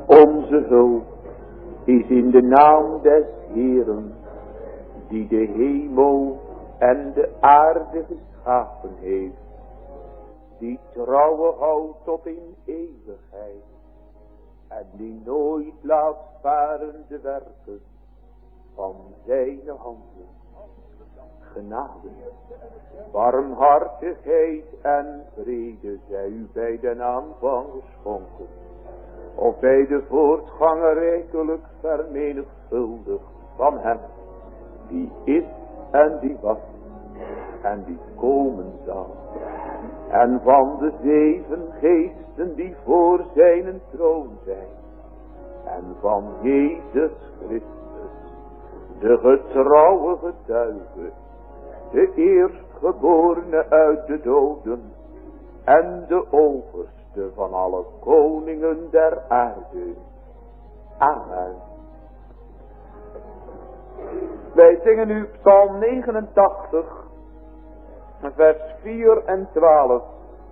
Onze hulp is in de naam des Heeren, die de hemel en de aarde geschapen heeft, die trouwe houdt tot in eeuwigheid, en die nooit laat varen de werken van zijn handen. Genade, barmhartigheid en vrede zij u bij den aanvang geschonken, of bij de voortganger rijkelijk vermenigvuldigd van hem, die is en die was en die komen zal, en van de 7 geesten die voor zijn troon zijn, en van Jezus Christus, de getrouwe getuige, de eerstgeborene uit de doden, en de overste van alle koningen der aarde. Amen. Wij zingen nu Psalm 89, vers 4 en 12.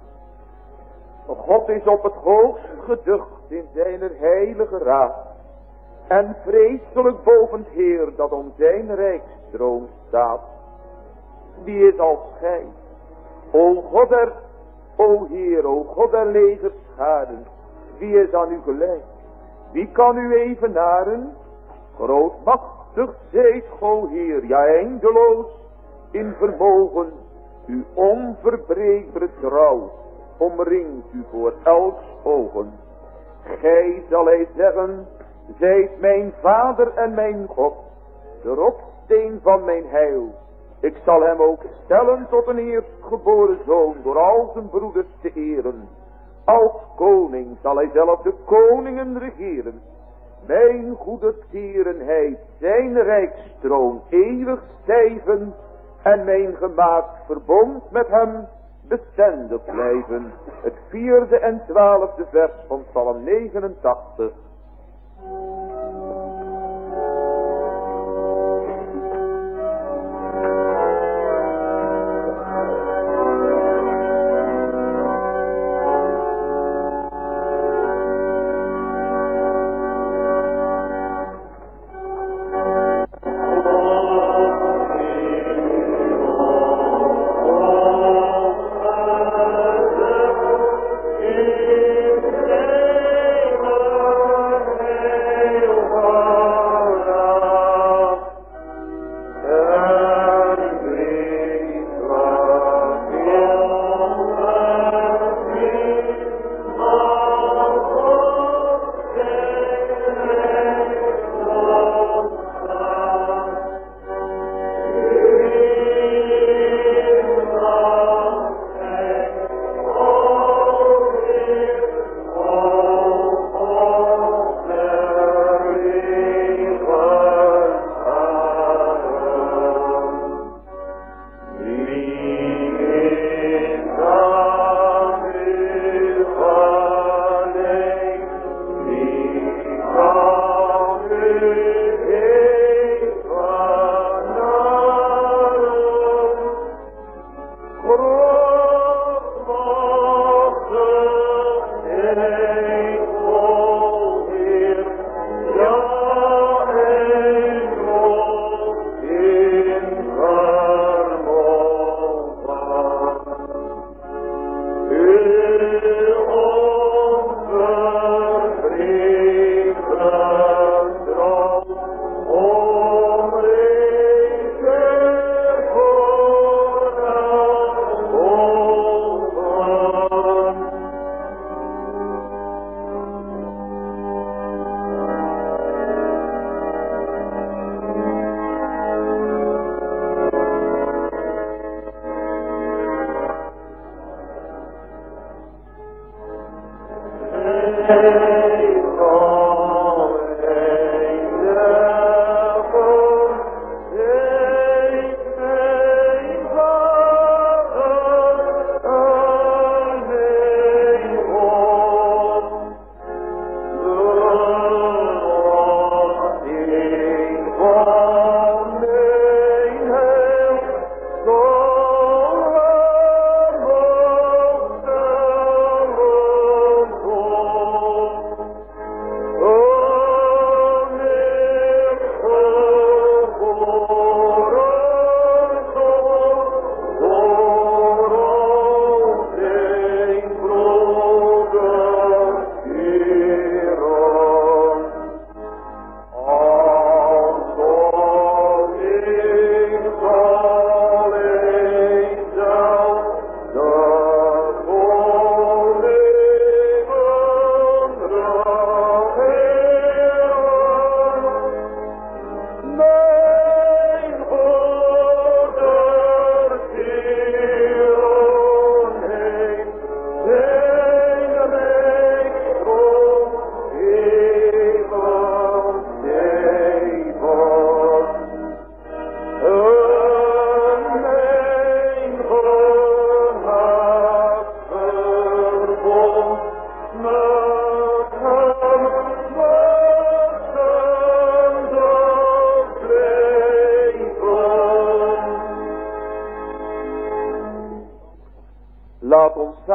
God is op het hoogst geducht in zijn heilige raad, en vreselijk boven het Heer dat om zijn rijkstroom staat. Wie is als gij, o Heer, o God der legerscharen, wie is aan u gelijk? Wie kan u evenaren? Grootmachtig zijt, o Heer, ja eindeloos in vermogen. Uw onverbreekbare trouw omringt u voor elks ogen. Gij, zal hij zeggen, zijt mijn Vader en mijn God, de rotssteen van mijn heil. Ik zal hem ook stellen tot een eerstgeboren zoon door al zijn broeders te eren. Als koning zal hij zelf de koningen regeren. Mijn goede tierenheid, zijn rijkstroon eeuwig stijven, en mijn gemaakt verbond met hem bestendig blijven. Het 4e en 12e vers van Psalm 89.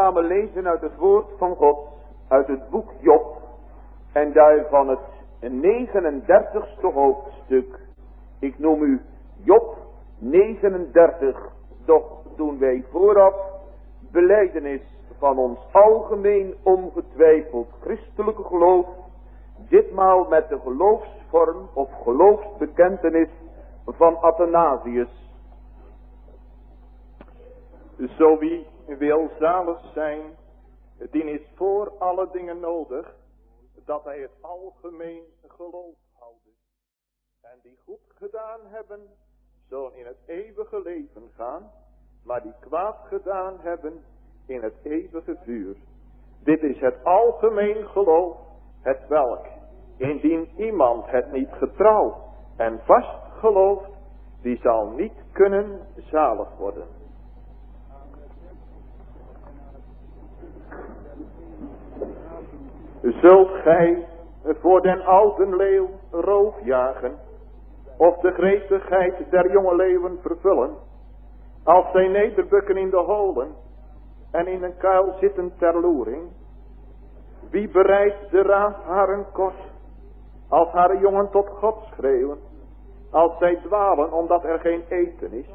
samen lezen uit het woord van God, uit het boek Job, en daarvan het 39ste hoofdstuk. Ik noem u Job 39, doch doen wij vooraf belijdenis van ons algemeen ongetwijfeld christelijke geloof, ditmaal met de geloofsvorm of geloofsbekentenis van Athanasius. Zo wie wil zalig zijn, die is voor alle dingen nodig, dat hij het algemeen geloof houden. En die goed gedaan hebben, zullen in het eeuwige leven gaan, maar die kwaad gedaan hebben, in het eeuwige vuur. Dit is het algemeen geloof, het welk, indien iemand het niet getrouw en vast gelooft, die zal niet kunnen zalig worden. Zult gij voor den ouden leeuw roof jagen, of de gretigheid der jonge leeuwen vervullen, als zij nederbukken in de holen en in een kuil zitten ter loering? Wie bereidt de raaf haren kost, als haar jongen tot God schreeuwen, als zij dwalen omdat er geen eten is?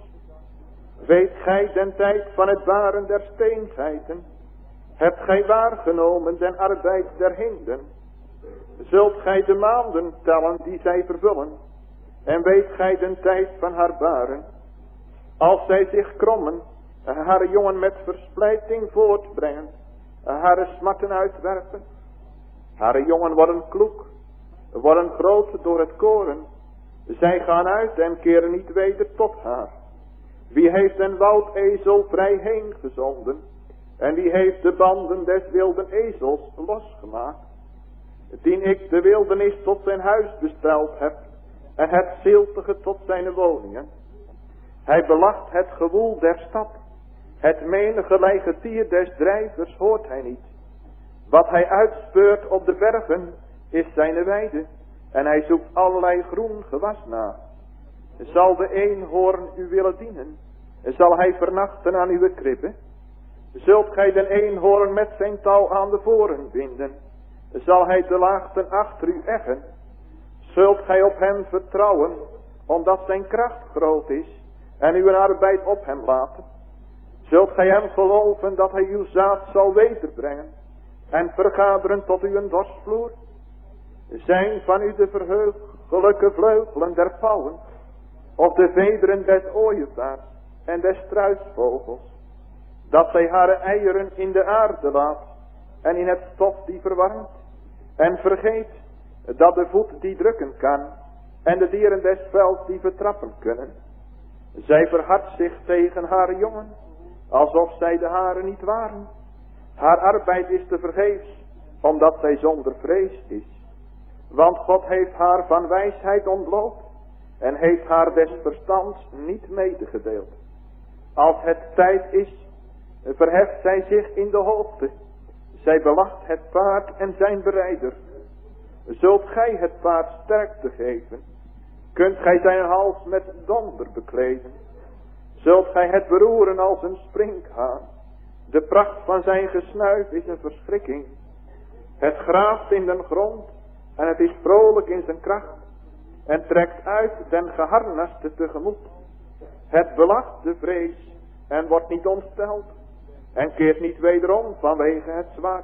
Weet gij den tijd van het baren der steengeiten? Hebt gij waargenomen den arbeid der hinden? Zult gij de maanden tellen die zij vervullen? En weet gij den tijd van haar baren? Als zij zich krommen, haar jongen met versplijting voortbrengen, haar smarten uitwerpen. Haar jongen worden kloek, worden groot door het koren. Zij gaan uit en keren niet weder tot haar. Wie heeft een woudezel vrij heen gezonden? En wie heeft de banden des wilden ezels losgemaakt? Dien ik de wildernis tot zijn huis besteld heb, en het ziltige tot zijn woningen. Hij belacht het gewoel der stad, het menige legetier des drijvers hoort hij niet. Wat hij uitspeurt op de bergen is zijn weide, en hij zoekt allerlei groen gewas na. Zal de eenhoorn u willen dienen? Zal hij vernachten aan uw kribbe? Zult gij den eenhoorn met zijn touw aan de voren binden? Zal hij de laagten achter u eggen? Zult gij op hem vertrouwen, omdat zijn kracht groot is, en uw arbeid op hem laten? Zult gij hem geloven dat hij uw zaad zal wederbrengen, en vergaderen tot uw dorstvloer? Zijn van u de verheugelijke vleugelen der pauwen, of de vederen des ooievaars en des struisvogels, dat zij haar eieren in de aarde laat, en in het stof die verwarmt, en vergeet dat de voet die drukken kan, en de dieren des velds die vertrappen kunnen. Zij verhardt zich tegen haar jongen, alsof zij de haren niet waren. Haar arbeid is te vergeefs, omdat zij zonder vrees is. Want God heeft haar van wijsheid ontbloot, en heeft haar des verstands niet medegedeeld. Als het tijd is, verheft zij zich in de hoogte. Zij belacht het paard en zijn berijder. Zult gij het paard sterkte geven, kunt gij zijn hals met donder bekleden. Zult gij het beroeren als een sprinkhaan, de pracht van zijn gesnuif is een verschrikking. Het graaft in den grond en het is vrolijk in zijn kracht, en trekt uit den geharnaste tegemoet. Het belacht de vrees en wordt niet ontsteld, en keert niet wederom vanwege het zwaard.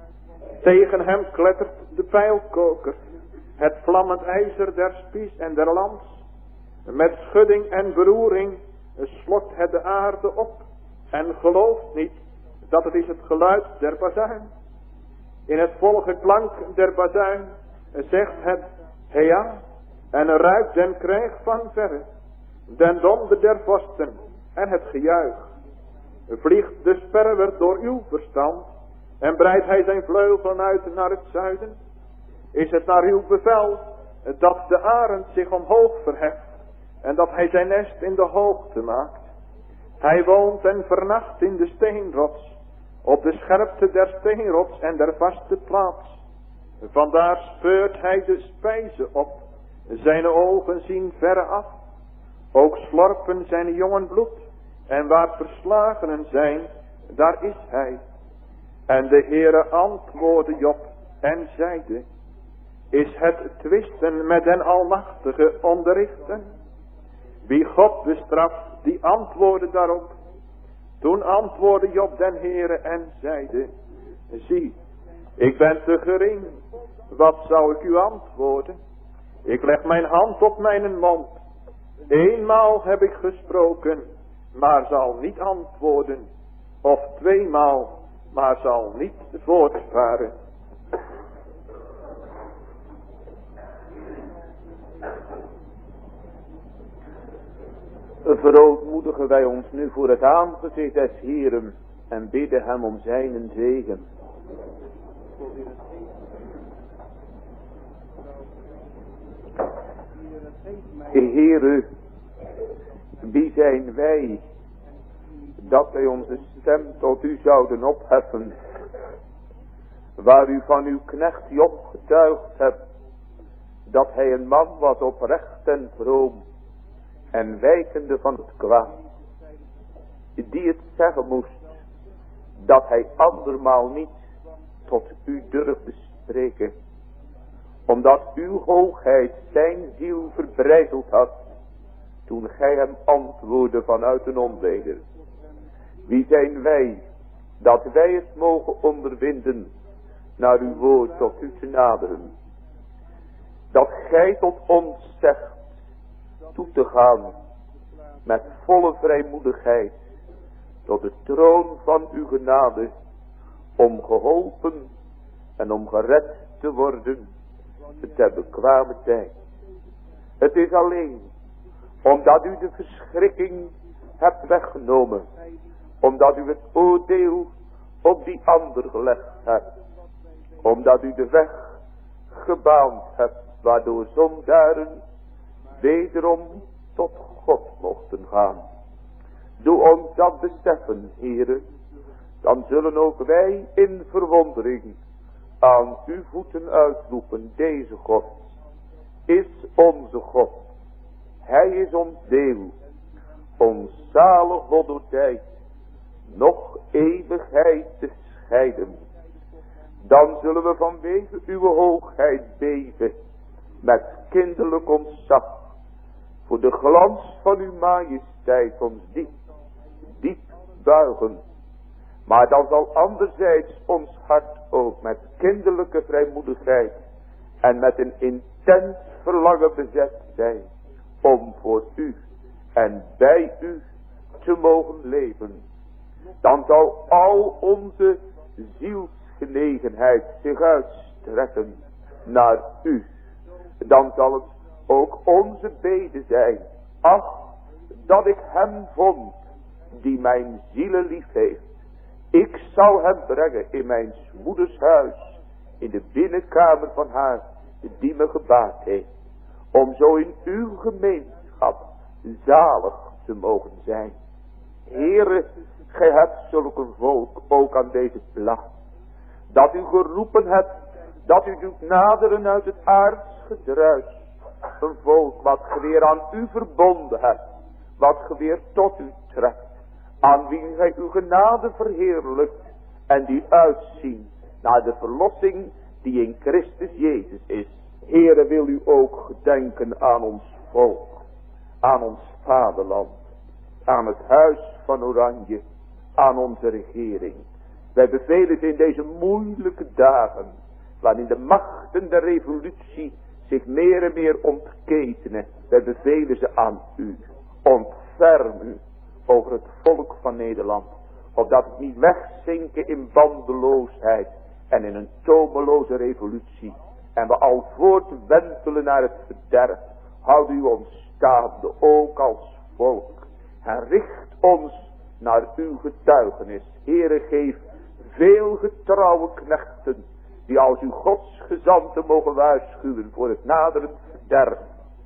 Tegen hem klettert de pijlkoker, het vlammend ijzer der spies en der lans. Met schudding en beroering slokt het de aarde op, en gelooft niet dat het is het geluid der bazuin. In het volle klank der bazuin zegt het hea, en ruikt den krijg van verre, den donder der vorsten en het gejuich. Vliegt de sperwer door uw verstand, en breidt hij zijn vleugelen uit naar het zuiden? Is het naar uw bevel dat de arend zich omhoog verheft, en dat hij zijn nest in de hoogte maakt? Hij woont en vernacht in de steenrots, op de scherpte der steenrots en der vaste plaats. Vandaar speurt hij de spijze op, zijn ogen zien verre af. Ook slorpen zijn jongen bloed, en waar verslagenen zijn, daar is hij. En de Heere antwoordde Job en zeide, is het twisten met den Almachtige onderrichten? Wie God bestraft, die antwoordde daarop. Toen antwoordde Job den Heere en zeide, zie, ik ben te gering, wat zou ik u antwoorden? Ik leg mijn hand op mijn mond. Eenmaal heb ik gesproken, maar zal niet antwoorden. Of tweemaal, maar zal niet voortvaren. Verootmoedigen wij ons nu voor het aangezicht des Heeren en bidden hem om zijn zegen. Heere, wie zijn wij dat wij onze stem tot u zouden opheffen, waar u van uw knecht Job getuigd hebt, dat hij een man was oprecht en vroom en wijkende van het kwaad, die het zeggen moest dat hij andermaal niet tot u durfde spreken, omdat uw hoogheid zijn ziel verbrijzeld had, toen gij hem antwoordde vanuit een onweder. Wie zijn wij, dat wij het mogen onderwinden, naar uw woord tot u te naderen. Dat gij tot ons zegt, toe te gaan, met volle vrijmoedigheid, tot de troon van uw genade, om geholpen en om gered te worden, ter bekwame tijd. Het is alleen, omdat u de verschrikking hebt weggenomen, omdat u het oordeel op die ander gelegd hebt, omdat u de weg gebaand hebt, waardoor zondaren wederom tot God mochten gaan. Doe ons dat beseffen, Heere, dan zullen ook wij in verwondering aan uw voeten uitroepen, deze God is onze God. Hij is ons deel, ons zalig God door tijd, nog eeuwigheid te scheiden. Dan zullen we vanwege uw hoogheid beven, met kinderlijk ontzag, voor de glans van uw majesteit ons diep buigen. Maar dan zal anderzijds ons hart ook met kinderlijke vrijmoedigheid en met een intens verlangen bezet zijn, om voor u en bij u te mogen leven. Dan zal al onze zielsgenegenheid zich uitstrekken naar u. Dan zal het ook onze bede zijn. Ach, dat ik hem vond, die mijn zielen lief heeft. Ik zou hem brengen in mijn moeders huis, in de binnenkamer van haar, die me gebaard heeft. Om zo in uw gemeenschap zalig te mogen zijn. Heere, gij hebt zulk een volk ook aan deze plaats, dat u geroepen hebt, dat u doet naderen uit het aards gedruis. Een volk wat ge weer aan u verbonden hebt, wat ge weer tot u trekt, aan wie gij uw genade verheerlijkt en die uitzien naar de verlossing die in Christus Jezus is. Heere, wil u ook gedenken aan ons volk, aan ons vaderland, aan het huis van Oranje, aan onze regering. Wij bevelen ze in deze moeilijke dagen, waarin de machten der revolutie zich meer en meer ontketenen. Wij bevelen ze aan u. Ontferm u over het volk van Nederland, opdat het niet wegzinken in bandeloosheid en in een tomeloze revolutie. En we al voortwentelen naar het verderf. Houd u ons staande, ook als volk. En richt ons naar uw getuigenis. Heere, geef veel getrouwe knechten, die als uw godsgezanten mogen waarschuwen voor het naderend verderf.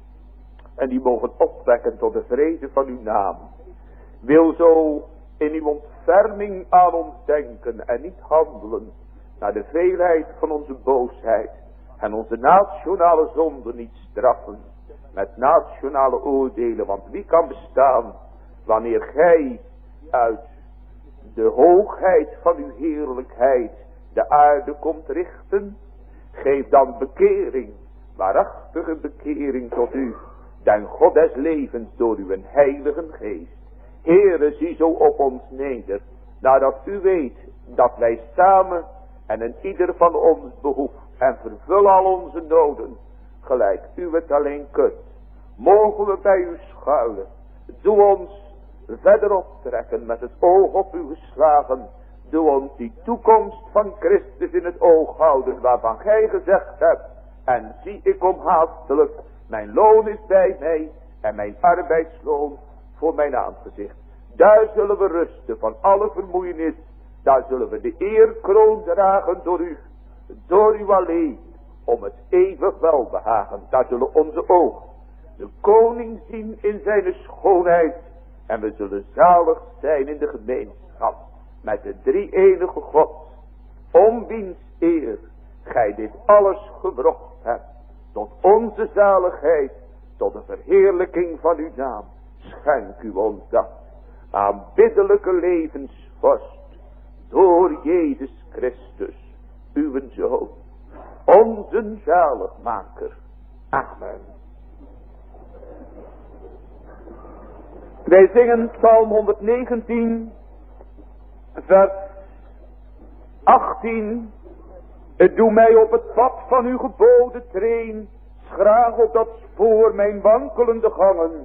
En die mogen opwekken tot de vrede van uw naam. Wil zo in uw ontferming aan ons denken en niet handelen naar de veelheid van onze boosheid. En onze nationale zonde niet straffen met nationale oordelen. Want wie kan bestaan wanneer gij uit de hoogheid van uw heerlijkheid de aarde komt richten. Geef dan bekering, waarachtige bekering tot u, den God des levens door uw heilige geest. Heere, zie zo op ons neder, nadat u weet dat wij samen en een ieder van ons behoeft, en vervul al onze noden, gelijk u het alleen kunt. Mogen we bij u schuilen, doe ons verder optrekken met het oog op u geslagen. Doe ons die toekomst van Christus in het oog houden, waarvan gij gezegd hebt, en zie ik kom haastelijk, mijn loon is bij mij, en mijn arbeidsloon voor mijn aangezicht. Daar zullen we rusten van alle vermoeienis, daar zullen we de eerkroon dragen door u alleen, om het eeuwig welbehagen. Daar zullen onze ogen de koning zien in zijn schoonheid, en we zullen zalig zijn in de gemeenschap met de drie enige God, om wiens eer gij dit alles gewrocht hebt, tot onze zaligheid, tot de verheerlijking van uw naam. Schenk u ons dat aanbiddelijke levensvorst, door Jezus Christus, uw Zoon, onze zaligmaker. Amen. Wij zingen Psalm 119, vers 18. Doe mij op het pad van uw geboden treen, schraag op dat spoor mijn wankelende gangen.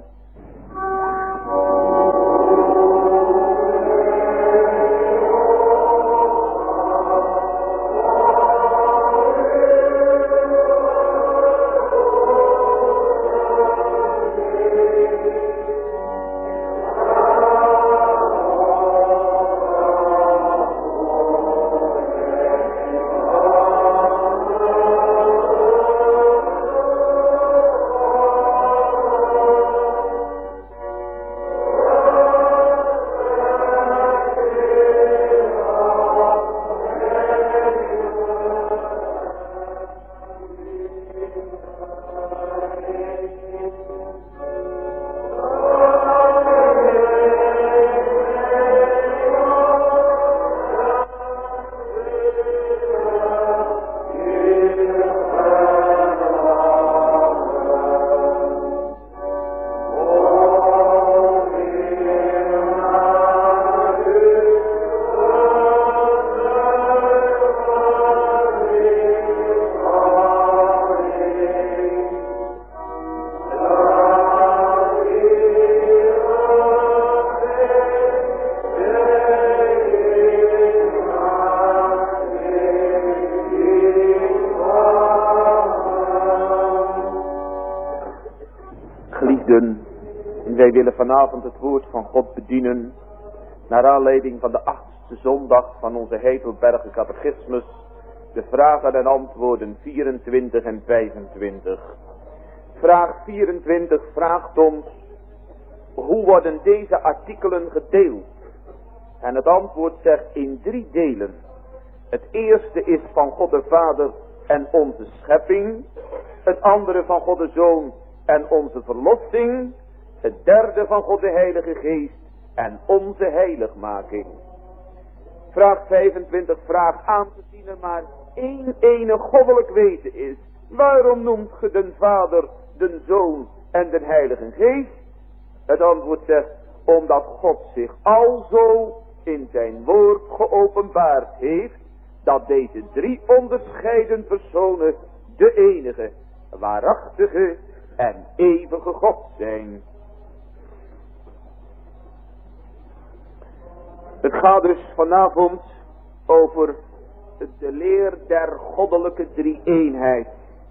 Wij willen vanavond het woord van God bedienen, naar aanleiding van de 8e zondag van onze Heidelberger catechismus, de vragen en antwoorden 24 en 25. Vraag 24 vraagt ons, hoe worden deze artikelen gedeeld? En het antwoord zegt in 3 delen. Het eerste is van God de Vader en onze schepping, het andere van God de Zoon en onze verlossing, het derde van God de Heilige Geest en onze heiligmaking. Vraag 25 vraagt, aangezien er maar één enig goddelijk wezen is, waarom noemt ge den Vader, den Zoon en den Heilige Geest? Het antwoord zegt, omdat God zich alzo in zijn woord geopenbaard heeft, dat deze 3 onderscheiden personen de enige, waarachtige en eeuwige God zijn. Het gaat dus vanavond over de leer der goddelijke drie-eenheid.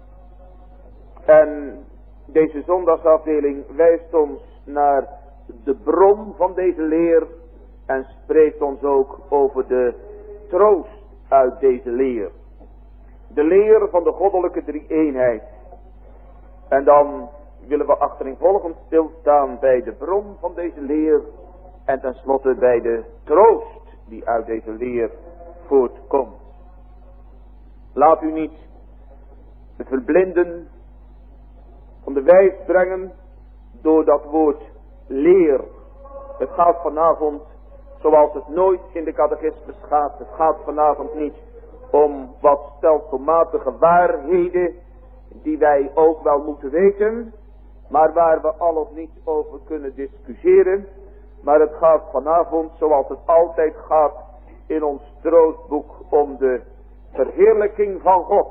En deze zondagsafdeling wijst ons naar de bron van deze leer en spreekt ons ook over de troost uit deze leer. De leer van de goddelijke drie-eenheid. En dan willen we achtereenvolgend stilstaan bij de bron van deze leer en tenslotte bij de troost die uit deze leer voortkomt. Laat u niet verblinden, van de wijs brengen door dat woord leer. Het gaat vanavond zoals het nooit in de catechismus gaat. Het gaat vanavond niet om wat stelselmatige waarheden die wij ook wel moeten weten, maar waar we al of niet over kunnen discussiëren. Maar het gaat vanavond, zoals het altijd gaat in ons troostboek, om de verheerlijking van God,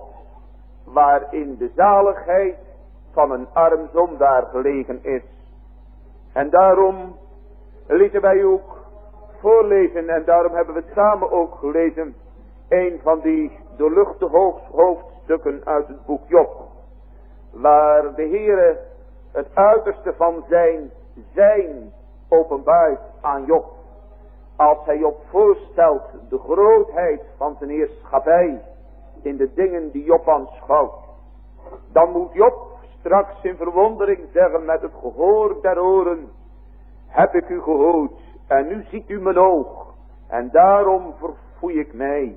waarin de zaligheid van een arm zondaar gelegen is. En daarom lieten wij ook voorlezen, en daarom hebben we het samen ook gelezen, een van die doorluchtige hoofdstukken uit het boek Job, waar de Heere het uiterste van zijn openbaart aan Job. Als hij Job voorstelt de grootheid van zijn heerschappij in de dingen die Job aanschouwt, dan moet Job straks in verwondering zeggen met het gehoor der oren: heb ik u gehoord en nu ziet u mijn oog, en daarom verfoei ik mij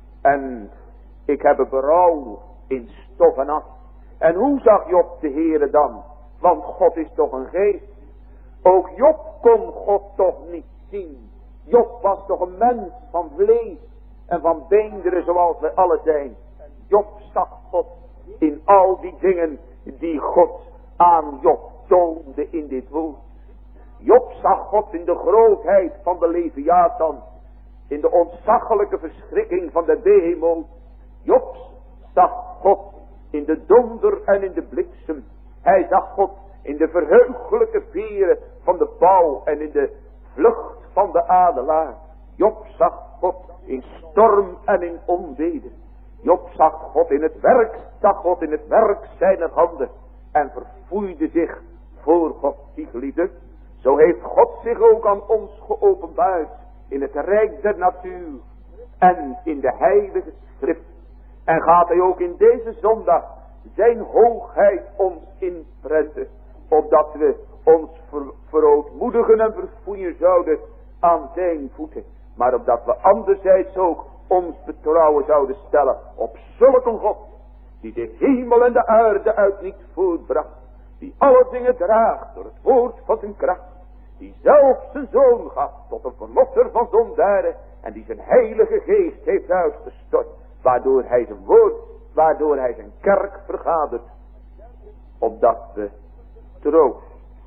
en ik heb een berouw in stof en as. En hoe zag Job de Heere dan? Want God is toch een geest. Ook Job kon God toch niet zien. Job was toch een mens van vlees en van beenderen zoals wij alle zijn. Job zag God in al die dingen die God aan Job toonde in dit woord. Job zag God in de grootheid van de Leviathan, in de ontzaglijke verschrikking van de behemoot. Job zag God in de donder en in de bliksem. Hij zag God in de verheugelijke veren van de pauw en in de vlucht van de adelaar. Job zag God in storm en in onweder. Job zag God in het werk zijner handen en verfoeide zich voor God die geliefde. Zo heeft God zich ook aan ons geopenbaard in het rijk der natuur en in de heilige schrift. En gaat hij ook in deze zondag zijn hoogheid ons inprenten, opdat we ons verootmoedigen en verfoeien zouden aan zijn voeten. Maar opdat we anderzijds ook ons vertrouwen zouden stellen op zulke God, die de hemel en de aarde uit niets voortbracht, die alle dingen draagt door het woord van zijn kracht, die zelf zijn zoon gaf tot een verlosser van zondaren en die zijn heilige geest heeft uitgestort, waardoor hij zijn woord, waardoor hij zijn kerk vergadert, opdat we troost,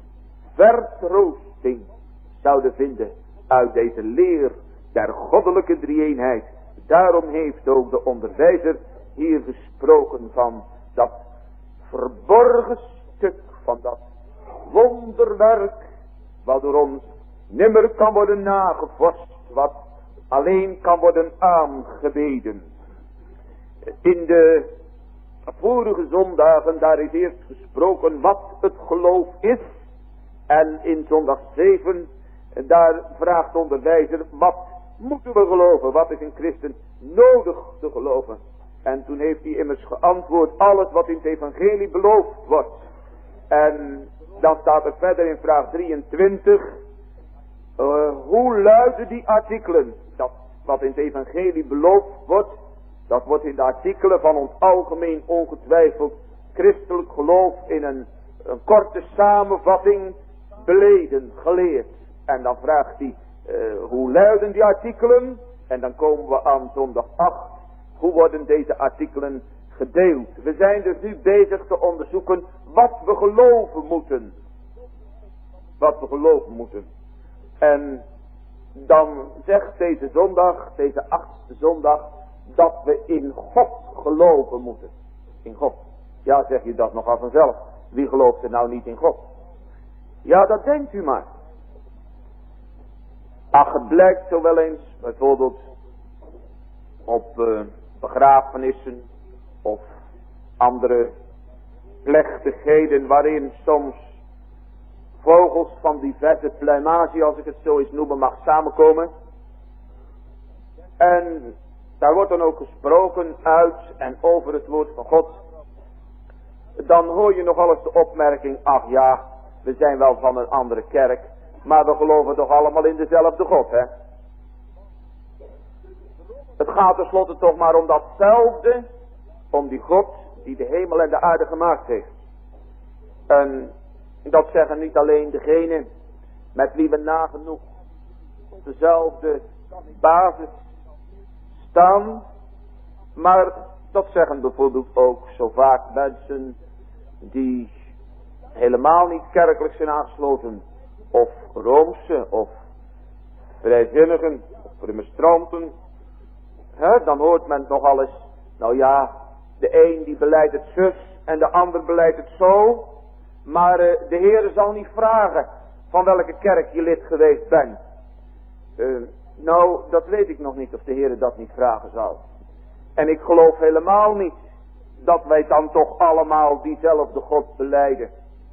vertroosting zouden vinden uit deze leer der goddelijke drie-eenheid. Daarom heeft ook de onderwijzer hier gesproken van dat verborgen stuk, van dat wonderwerk, wat door ons nimmer kan worden nagevorst, wat alleen kan worden aangebeden. In de vorige zondagen, daar is eerst gesproken wat het geloof is. En in zondag 7, daar vraagt de onderwijzer: wat moeten we geloven? Wat is een christen nodig te geloven? En toen heeft hij immers geantwoord: alles wat in het evangelie beloofd wordt. En dan staat er verder in vraag 23. Hoe luiden die artikelen? Dat wat in het evangelie beloofd wordt, dat wordt in de artikelen van ons algemeen ongetwijfeld christelijk geloof in een korte samenvatting beleden, geleerd. En dan vraagt hij, hoe luiden die artikelen? En dan komen we aan zondag 8. Hoe worden deze artikelen gedeeld? We zijn dus nu bezig te onderzoeken wat we geloven moeten. Wat we geloven moeten. En dan zegt deze zondag, deze 8e zondag, dat we in God geloven moeten. In God. Ja, zeg je dat nogal vanzelf. Wie gelooft er nou niet in God? Ja, dat denkt u maar. Ach, het blijkt zo wel eens, bijvoorbeeld op begrafenissen of andere plechtigheden waarin soms vogels van diverse plumage, als ik het zo eens noemen mag, samenkomen. En daar wordt dan ook gesproken uit en over het woord van God. Dan hoor je nog eens de opmerking: ach ja, we zijn wel van een andere kerk, maar we geloven toch allemaal in dezelfde God, hè? Het gaat tenslotte toch maar om datzelfde, om die God die de hemel en de aarde gemaakt heeft. En dat zeggen niet alleen degenen met wie we nagenoeg dezelfde basis staan. Maar dat zeggen bijvoorbeeld ook zo vaak mensen die helemaal niet kerkelijk zijn aangesloten. Of Roomse of vrijzinnigen of remonstranten. Dan hoort men nogal eens, nou ja, de een die beleidt het zus en de ander beleidt het zo. Maar de Heer zal niet vragen van welke kerk je lid geweest bent. Nou, dat weet ik nog niet of de Heer dat niet vragen zal. En ik geloof helemaal niet dat wij dan toch allemaal diezelfde God belijden.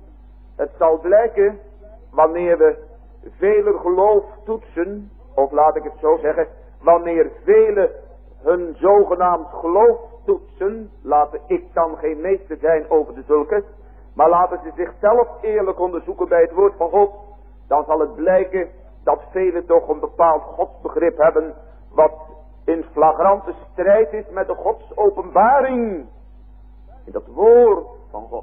Het zal blijken wanneer we vele geloof toetsen, of laat ik het zo zeggen, wanneer velen hun zogenaamd geloof toetsen, laten ik dan geen meester zijn over de zulke, maar laten ze zichzelf eerlijk onderzoeken bij het woord van God, dan zal het blijken dat velen toch een bepaald godsbegrip hebben, wat in flagrante strijd is met de godsopenbaring in dat woord van God.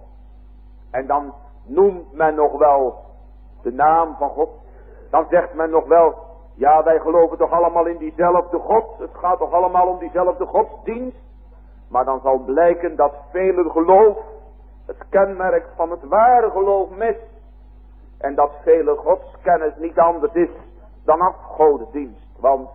En dan noemt men nog wel de naam van God. Dan zegt men nog wel, ja, wij geloven toch allemaal in diezelfde God. Het gaat toch allemaal om diezelfde godsdienst. Maar dan zal blijken dat velen geloof het kenmerk van het ware geloof mist. En dat vele godskennis niet anders is dan afgodendienst. Want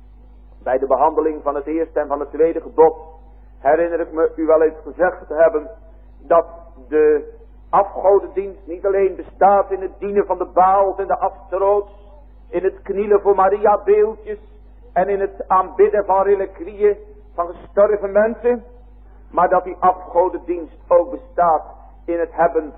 bij de behandeling van het eerste en van het tweede gebod herinner ik me u wel eens gezegd te hebben dat de afgodendienst niet alleen bestaat in het dienen van de Baals en de Asteroots, in het knielen voor Maria beeldjes en in het aanbidden van reliquieën van gestorven mensen, maar dat die afgodendienst ook bestaat in het hebben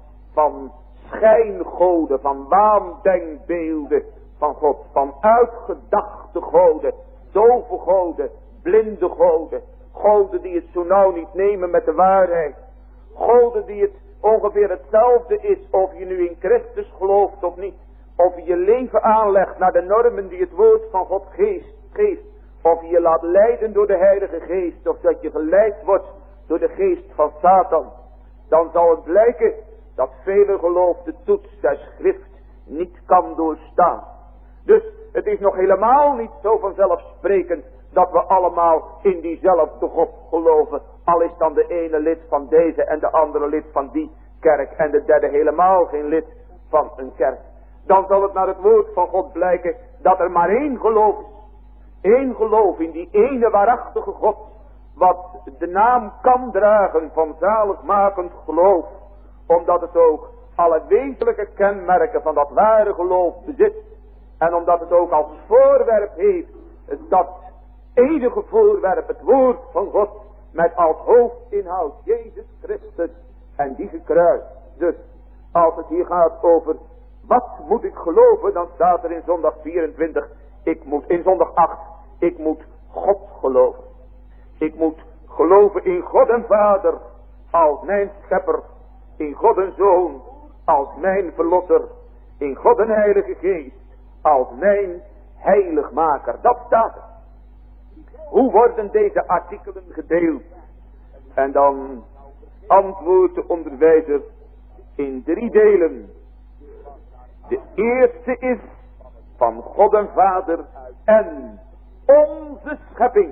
van schijngoden, van waandenkbeelden van God, van uitgedachte goden, dove goden, blinde goden, goden die het zo nauw niet nemen met de waarheid, goden die het ongeveer hetzelfde is of je nu in Christus gelooft of niet, of je je leven aanlegt naar de normen die het woord van God geeft, of je je laat leiden door de Heilige Geest, of dat je geleid wordt door de geest van Satan, dan zal het blijken dat vele geloof de toets der schrift niet kan doorstaan. Dus het is nog helemaal niet zo vanzelfsprekend dat we allemaal in diezelfde God geloven. Al is dan de ene lid van deze en de andere lid van die kerk en de derde helemaal geen lid van een kerk. Dan zal het naar het woord van God blijken dat er maar één geloof is. Eén geloof in die ene waarachtige God. Wat de naam kan dragen van zaligmakend geloof. Omdat het ook alle wezenlijke kenmerken van dat ware geloof bezit. En omdat het ook als voorwerp heeft dat enige voorwerp, het woord van God, met als hoofdinhoud Jezus Christus en die gekruist. Dus als het hier gaat over wat moet ik geloven, dan staat er in zondag 24, in zondag 8, ik moet God geloven. Ik moet geloven in God en Vader als mijn schepper, in God en Zoon als mijn verlosser, in God en Heilige Geest als mijn heiligmaker. Dat staat er. Hoe worden deze artikelen gedeeld? En dan antwoordt de onderwijzer in 3 delen. De eerste is van God en Vader en onze schepping.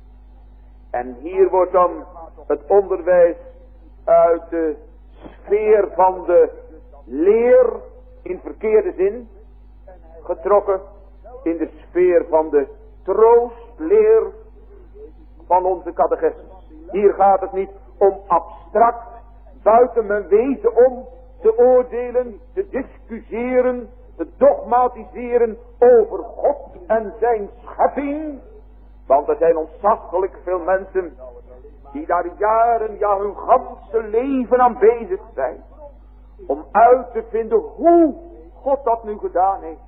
En hier wordt dan het onderwijs uit de sfeer van de leer in verkeerde zin getrokken in de sfeer van de troostleer van onze catechismus. Hier gaat het niet om abstract buiten mijn wezen om te oordelen, te discussiëren, te dogmatiseren over God en zijn schepping. Want er zijn ontzaglijk veel mensen die daar jaren, ja hun ganse leven aan bezig zijn. Om uit te vinden hoe God dat nu gedaan heeft.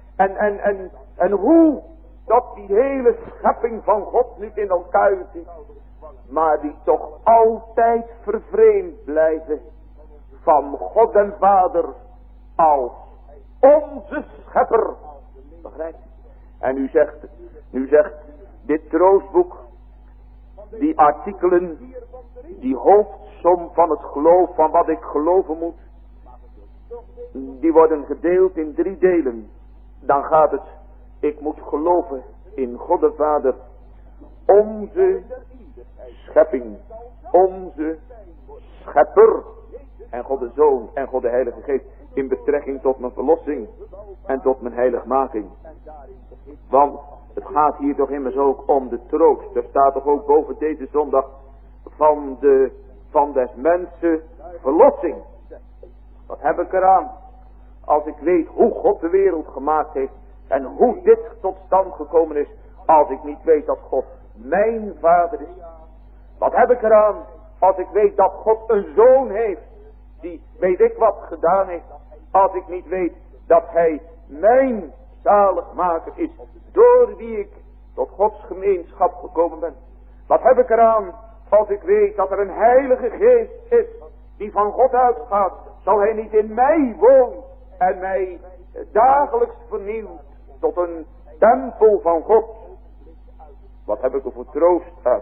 En hoe dat die hele schepping van God nu in elkaar zit. Maar die toch altijd vervreemd blijven van God en Vader als onze schepper. Begrijpt? En nu zegt dit troostboek, die artikelen, die hoofdsom van het geloof, van wat ik geloven moet, die worden gedeeld in 3 delen. Dan gaat het Ik moet geloven in God de Vader, onze schepping, onze schepper. En God de Zoon en God de Heilige Geest in betrekking tot mijn verlossing en tot mijn heiligmaking. Want het gaat hier toch immers ook om de troost. Er staat toch ook boven deze zondag van des mensen verlossing. Wat heb ik eraan als ik weet hoe God de wereld gemaakt heeft en hoe dit tot stand gekomen is, als ik niet weet dat God mijn vader is? Wat heb ik eraan als ik weet dat God een zoon heeft die weet ik wat gedaan heeft, als ik niet weet dat hij mijn zaligmaker is, door wie ik tot Gods gemeenschap gekomen ben? Wat heb ik eraan als ik weet dat er een heilige geest is die van God uitgaat? Zal hij niet in mij wonen en mij dagelijks vernieuwt tot een tempel van God? Wat heb ik er voor troost uit?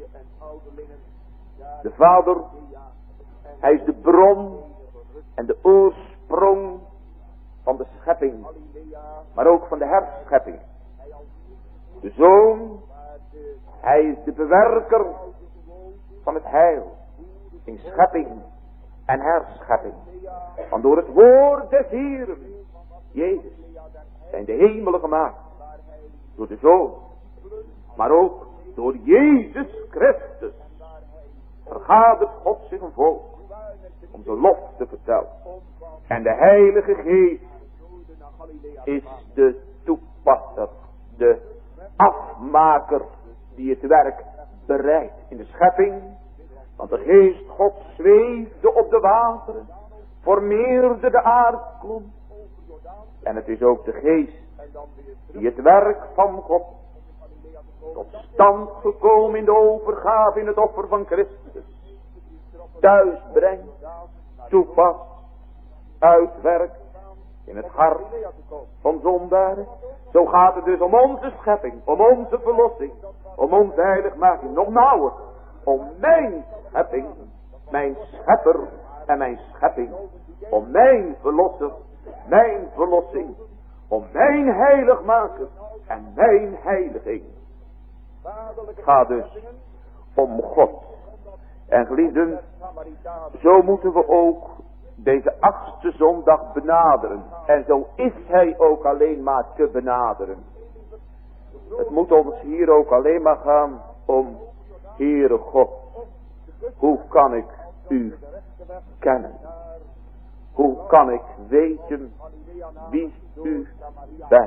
De Vader, hij is de bron en de oorsprong van de schepping, maar ook van de herschepping. De Zoon, hij is de bewerker van het heil in schepping en herschepping. Want door het woord des Heeren, Jezus, zijn de hemelen gemaakt. Door de Zoon, maar ook door Jezus Christus vergadert God zich een volk om de lof te vertellen. En de Heilige Geest is de toepasser, de afmaker die het werk bereidt in de schepping. Want de Geest God zweefde op de wateren, formeerde de aardklomp. En het is ook de Geest die het werk van God tot stand gekomen in de overgave, in het offer van Christus, thuis brengt, toepast, uitwerkt in het hart van zondaren. Zo gaat het dus om onze schepping, om onze verlossing, om onze heiligmaking, nog nauwer om mijn schepping, mijn schepper en mijn schepping, om mijn verlosser, mijn verlossing, om mijn heiligmaker en mijn heiliging. Het gaat dus om God. En geliefden, zo moeten we ook deze 8e zondag benaderen. En zo is hij ook alleen maar te benaderen. Het moet ons hier ook alleen maar gaan om, Heere God, hoe kan ik u kennen? Hoe kan ik weten wie u bent?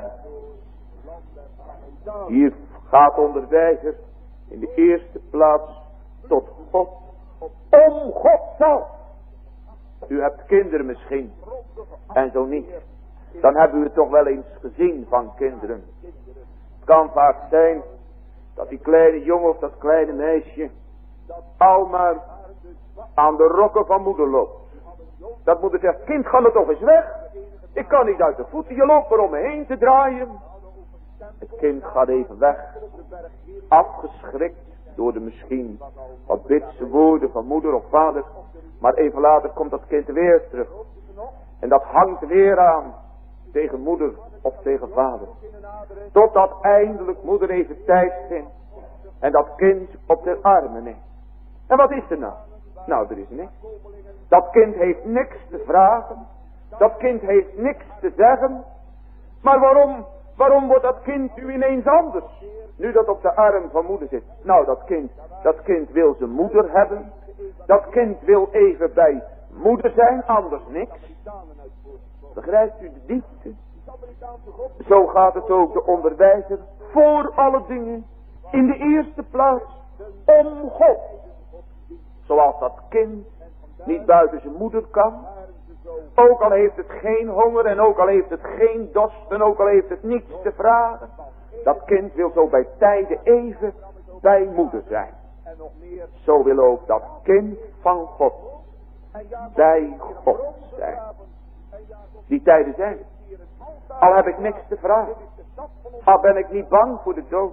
Hier gaat onderwijzer in de eerste plaats tot God, om God zelf. U hebt kinderen misschien, en zo niet. Dan hebben we het toch wel eens gezien van kinderen. Het kan vaak zijn dat die kleine jongen of dat kleine meisje al maar aan de rokken van moeder loopt. Dat moeder zegt, kind, ga er toch eens weg. Ik kan niet uit de voeten, je loopt er om me heen te draaien. Het kind gaat even weg, afgeschrikt door de misschien wat bitse woorden van moeder of vader. Maar even later komt dat kind weer terug. En dat hangt weer aan tegen moeder of tegen vader. Totdat eindelijk moeder even tijd vindt en dat kind op de armen neemt. En wat is er nou? Nou, er is niks. Dat kind heeft niks te vragen. Dat kind heeft niks te zeggen. Maar waarom wordt dat kind nu ineens anders? Nu dat op de arm van moeder zit. Nou, dat kind wil zijn moeder hebben. Dat kind wil even bij moeder zijn, anders niks. Begrijpt u de diepte? Zo gaat het ook de onderwijzer voor alle dingen in de eerste plaats om God. Zoals dat kind niet buiten zijn moeder kan. Ook al heeft het geen honger en ook al heeft het geen dorst en ook al heeft het niets te vragen. Dat kind wil zo bij tijden even bij moeder zijn. Zo wil ook dat kind van God bij God zijn. Die tijden zijn. Al heb ik niks te vragen. Al ben ik niet bang voor de dood.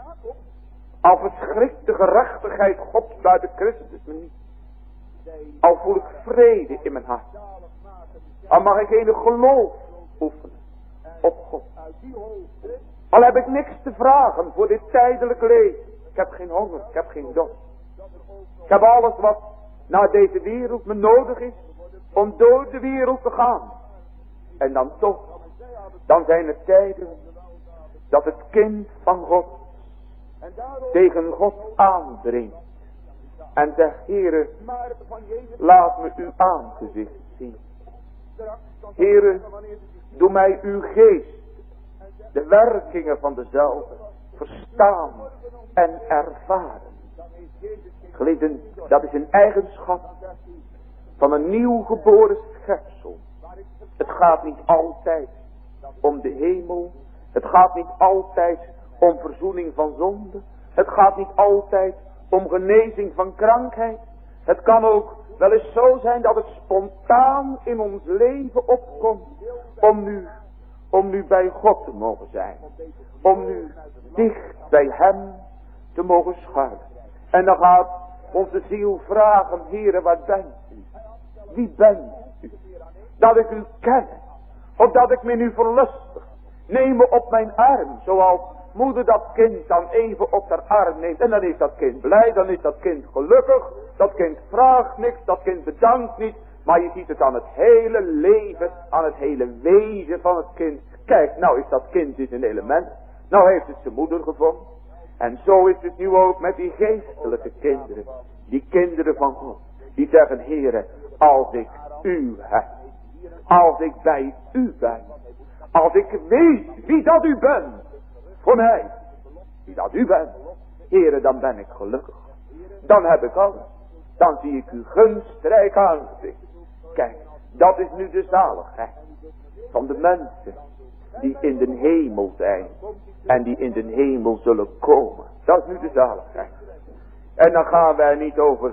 Al verschrikt de gerechtigheid Gods buiten Christus me niet. Al voel ik vrede in mijn hart. Al mag ik enig geloof oefenen op God. Al heb ik niks te vragen voor dit tijdelijk leven. Ik heb geen honger, ik heb geen dorst. Ik heb alles wat naar deze wereld me nodig is om door de wereld te gaan. En dan toch, dan zijn er tijden dat het kind van God tegen God aandringt. En zegt, Heere, laat me uw aangezicht zien. Heere, doe mij uw geest, de werkingen van dezelfde, verstaan en ervaren. Geliefden, dat is een eigenschap van een nieuw geboren schepsel. Het gaat niet altijd om de hemel. Het gaat niet altijd om verzoening van zonde. Het gaat niet altijd om genezing van krankheid. Het kan ook wel eens zo zijn dat het spontaan in ons leven opkomt. Om nu bij God te mogen zijn. Om nu dicht bij hem te mogen schuilen. En dan gaat onze ziel vragen, Heere, waar bent u? Wie bent u? Dat ik u ken. Of dat ik me nu verlustig. Neem me op mijn arm. Zoals moeder dat kind dan even op haar arm neemt. En dan is dat kind blij. Dan is dat kind gelukkig. Dat kind vraagt niks. Dat kind bedankt niet. Maar je ziet het aan het hele leven. Aan het hele wezen van het kind. Kijk, nou is dat kind dus een element. Nou heeft het zijn moeder gevonden. En zo is het nu ook met die geestelijke kinderen. Die kinderen van God. Die zeggen, Heere, als ik u heb. Als ik bij u ben. Als ik weet wie dat u bent. Voor mij. Wie dat u bent. Heere, dan ben ik gelukkig. Dan heb ik alles. Dan zie ik uw gunstrijk aangezicht. Kijk, dat is nu de zaligheid. Van de mensen. Die in de hemel zijn. En die in de hemel zullen komen. Dat is nu de zaligheid. En dan gaan wij niet over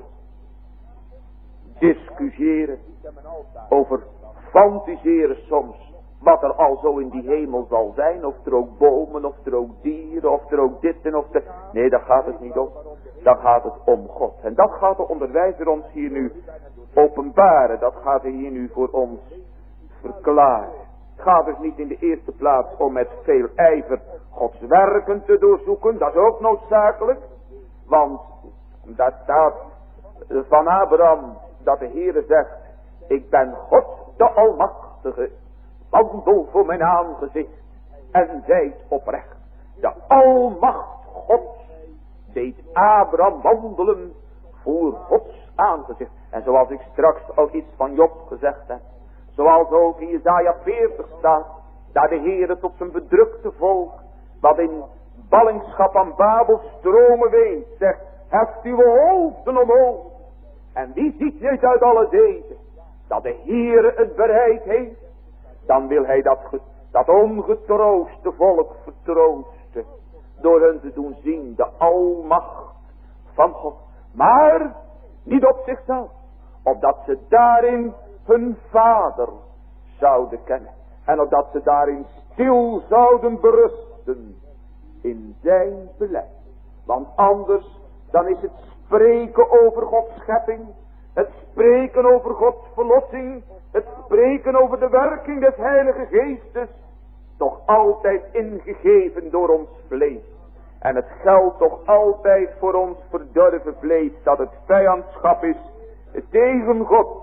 discussiëren. Over fantaseren soms. Wat er al zo in die hemel zal zijn. Of er ook bomen, of er ook dieren, of er ook dit en of dat. Nee, daar gaat het niet om. Dan gaat het om God. En dat gaat de onderwijzer ons hier nu openbaren. Dat gaat hij hier nu voor ons verklaren. Het gaat dus niet in de eerste plaats om met veel ijver Gods werken te doorzoeken. Dat is ook noodzakelijk. Want daar staat van Abraham dat de Heere zegt. Ik ben God de Almachtige. Wandel voor mijn aangezicht. En zijt oprecht. De almacht Gods deed Abraham wandelen voor Gods aangezicht. En zoals ik straks al iets van Job gezegd heb. Zoals ook in Jesaja 40 staat. Daar de Heere tot zijn bedrukte volk. Wat in ballingschap aan Babel stromen weent. Zegt, heft uw hoofden omhoog. En wie ziet niet uit alle deze. Dat de Heere het bereid heeft. Dan wil hij dat ongetrooste volk vertroosten. Door hen te doen zien de almacht van God. Maar niet op zichzelf. Opdat ze daarin hun vader zouden kennen. En opdat ze daarin stil zouden berusten. In zijn beleid. Want anders dan is het spreken over Gods schepping. Het spreken over Gods verlossing. Het spreken over de werking des Heilige Geestes. Toch altijd ingegeven door ons vlees. En het geldt toch altijd voor ons verdorven vlees. Dat het vijandschap is tegen God.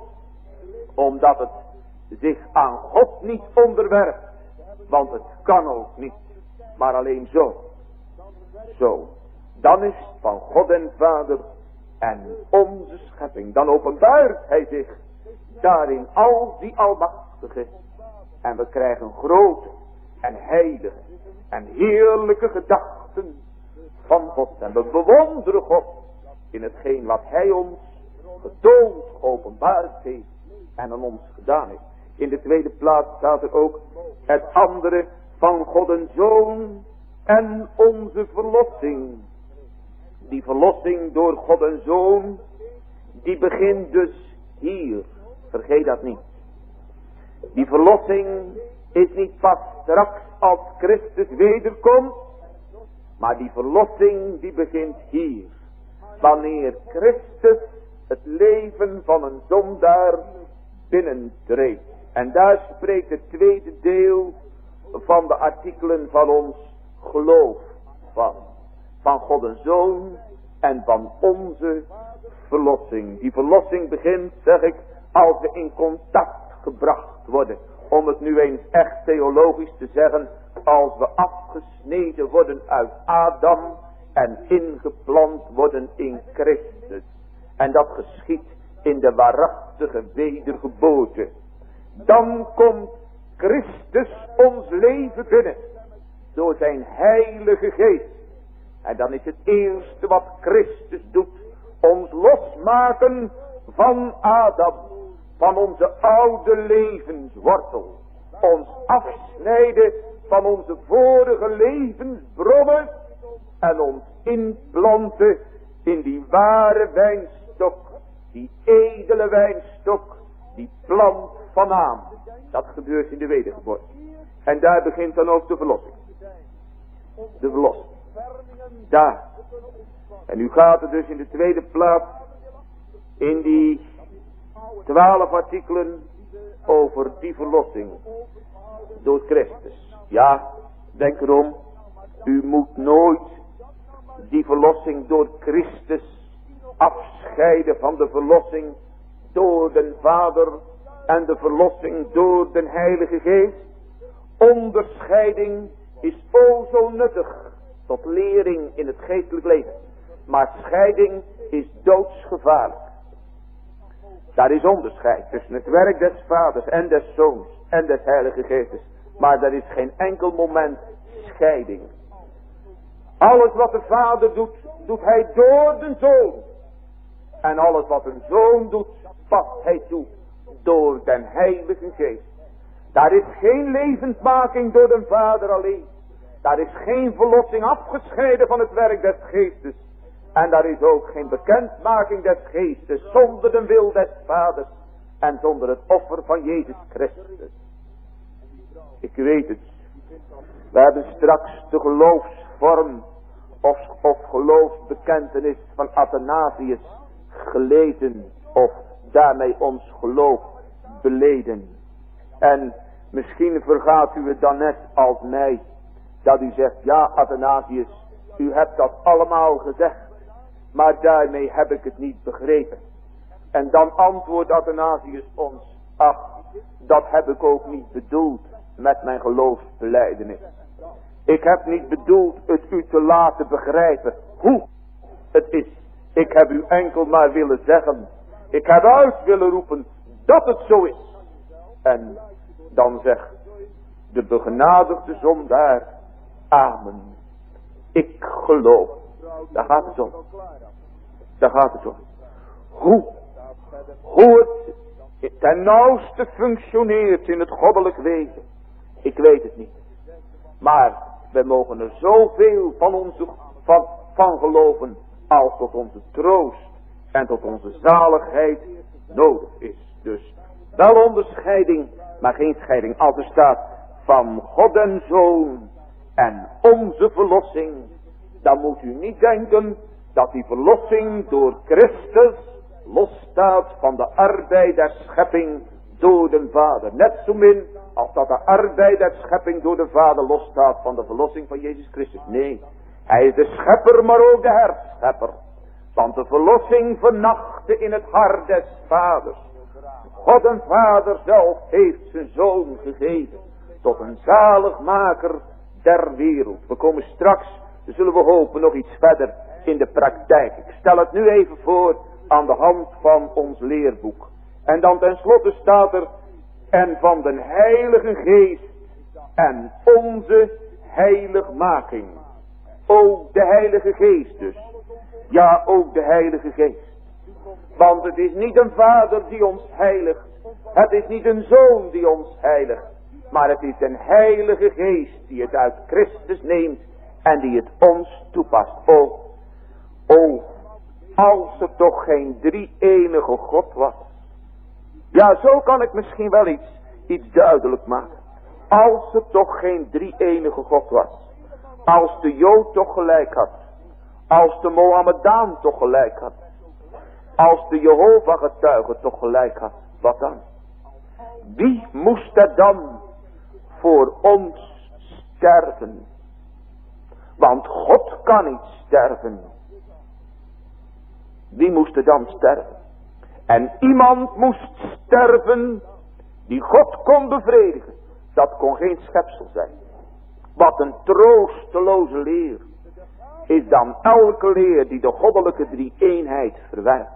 Omdat het zich aan God niet onderwerpt. Want het kan ook niet. Maar alleen zo. Zo. Dan is het van God en Vader en onze schepping. Dan openbaart hij zich daarin al die almachtige. En we krijgen grote en heilige en heerlijke gedachten van God. En we bewonderen God in hetgeen wat hij ons getoond, geopenbaard heeft en aan ons gedaan heeft. In de tweede plaats staat er ook het andere van God en Zoon en onze verlossing. Die verlossing door God en Zoon, die begint dus hier. Vergeet dat niet. Die verlossing is niet pas straks als Christus wederkomt. Maar die verlossing die begint hier. Wanneer Christus het leven van een zondaar binnentreedt. En daar spreekt het tweede deel van de artikelen van ons geloof van God een Zoon en van onze verlossing. Die verlossing begint, zeg ik, als we in contact gebracht worden. Om het nu eens echt theologisch te zeggen, als we afgesneden worden uit Adam en ingeplant worden in Christus. En dat geschiet in de waarachtige wedergeboorte. Dan komt Christus ons leven binnen door zijn heilige geest. En dan is het eerste wat Christus doet, ons losmaken van Adam, van onze oude levenswortel. Ons afsnijden van onze vorige levensbronnen en ons inplanten in die ware wijnstok, die edele wijnstok, die plant van naam. Dat gebeurt in de wedergeboorte. En daar begint dan ook de verlossing. De verlossing. Daar. En nu gaat het dus in de tweede plaats in die 12 artikelen over die verlossing door Christus. Ja, denk erom, u moet nooit die verlossing door Christus afscheiden van de verlossing door de Vader en de verlossing door de Heilige Geest. Onderscheiding is o zo nuttig tot lering in het geestelijk leven. Maar scheiding is doodsgevaarlijk. Daar is onderscheid tussen het werk des Vaders en des Zoons en des Heilige Geestes. Maar er is geen enkel moment scheiding. Alles wat de Vader doet, doet hij door de Zoon. En alles wat een Zoon doet, past hij toe door den Heilige Geest. Daar is geen levendmaking door de Vader alleen. Daar is geen verlossing afgescheiden van het werk des Geestes. En daar is ook geen bekendmaking des Geestes zonder de wil des Vaders en zonder het offer van Jezus Christus. Ik weet het. We hebben straks de geloofsvorm of geloofsbekentenis van Athanasius gelezen of daarmee ons geloof beleden. En misschien vergaat u het dan net als mij, dat u zegt, ja Athanasius, u hebt dat allemaal gezegd, maar daarmee heb ik het niet begrepen. En dan antwoordt Athanasius ons, ach, dat heb ik ook niet bedoeld met mijn geloofsbelijdenis. Ik heb niet bedoeld het u te laten begrijpen hoe het is. Ik heb u enkel maar willen zeggen, ik heb uit willen roepen dat het zo is. En dan zegt de begenadigde zondaar, amen, ik geloof. Daar gaat het om. Daar gaat het om. Hoe het ten nauwste functioneert in het goddelijk wezen, ik weet het niet. Maar we mogen er zoveel van geloven als tot onze troost en tot onze zaligheid nodig is. Dus wel onderscheiding, maar geen scheiding. Als er staat van God en Zoon en onze verlossing, dan moet u niet denken dat die verlossing door Christus losstaat van de arbeid der schepping door de Vader. Net zo min als dat de arbeid der schepping door de Vader losstaat van de verlossing van Jezus Christus. Nee, hij is de schepper, maar ook de herschepper. Want de verlossing vernachtte in het hart des Vaders. God en Vader zelf heeft zijn Zoon gegeven tot een zaligmaker der wereld. We komen straks, zullen we hopen, nog iets verder in de praktijk. Ik stel het nu even voor aan de hand van ons leerboek. En dan tenslotte staat er, en van de Heilige Geest en onze heiligmaking. Ook de Heilige Geest dus. Ja, ook de Heilige Geest. Want het is niet een Vader die ons heiligt. Het is niet een Zoon die ons heiligt. Maar het is een Heilige Geest die het uit Christus neemt en die het ons toepast. O, als er toch geen drie-enige God was. Ja, zo kan ik misschien wel iets duidelijk maken. Als er toch geen drie-enige God was. Als de Jood toch gelijk had. Als de Mohammedaan toch gelijk had. Als de Jehovah-getuige toch gelijk had. Wat dan? Wie moest er dan voor ons sterven? Want God kan niet sterven. Wie moest er dan sterven? En iemand moest sterven die God kon bevredigen. Dat kon geen schepsel zijn. Wat een troosteloze leer is dan elke leer die de goddelijke drie-eenheid verwerpt.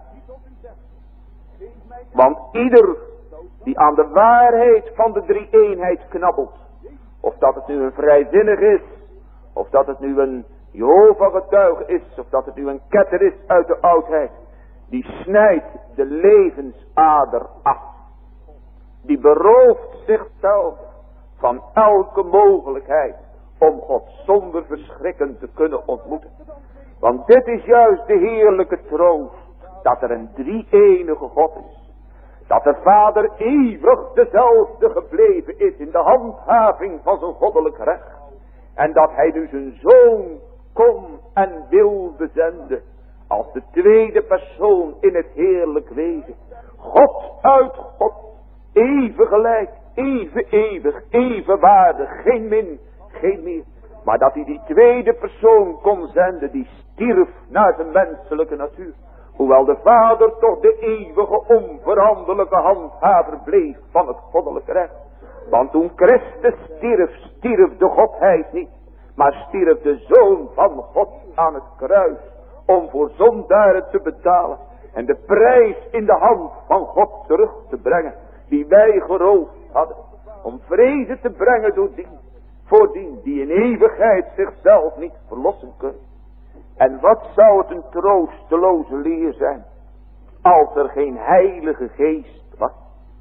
Want ieder die aan de waarheid van de drie-eenheid knabbelt, of dat het nu een vrijzinnig is, of dat het nu een Jehovah-getuige is, of dat het nu een ketter is uit de oudheid, die snijdt de levensader af. Die berooft zichzelf van elke mogelijkheid om God zonder verschrikken te kunnen ontmoeten. Want dit is juist de heerlijke troost, dat er een drie-enige God is. Dat de Vader eeuwig dezelfde gebleven is in de handhaving van zijn goddelijk recht. En dat hij nu zijn Zoon kon en wilde zenden als de tweede persoon in het heerlijk wezen. God uit God, even gelijk, even eeuwig, even waardig, geen min, geen meer. Maar dat hij die tweede persoon kon zenden die stierf naar zijn menselijke natuur. Hoewel de Vader toch de eeuwige onveranderlijke handhaver bleef van het goddelijke recht. Want toen Christus stierf, stierf de Godheid niet. Maar stierf de Zoon van God aan het kruis. Om voor zondaren te betalen. En de prijs in de hand van God terug te brengen. Die wij geroofd hadden. Om vrezen te brengen door die. Voor die in eeuwigheid zichzelf niet verlossen kunnen. En wat zou het een troosteloze leer zijn. Als er geen heilige geest was.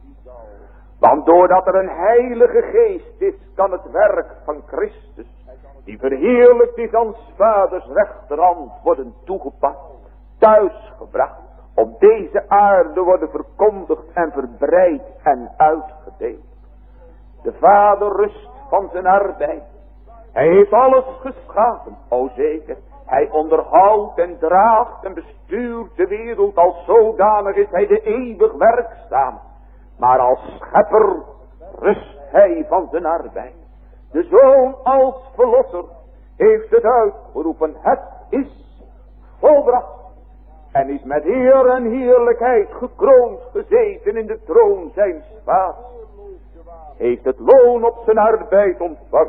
Want doordat er een heilige geest is. Kan het werk van Christus. Die verheerlijkt is aan 's Vaders rechterhand worden toegepast. Thuisgebracht. Op deze aarde worden verkondigd en verbreid en uitgedeeld. De Vader rust van zijn arbeid. Hij heeft alles geschapen. O zeker. Hij onderhoudt en draagt en bestuurt de wereld. Als zodanig is hij de eeuwig werkzaam. Maar als schepper rust hij van zijn arbeid. De Zoon als verlosser heeft het uitgeroepen. Het is volbracht. En is met eer en heerlijkheid gekroond gezeten in de troon zijns Vaders. Heeft het loon op zijn arbeid ontvangen.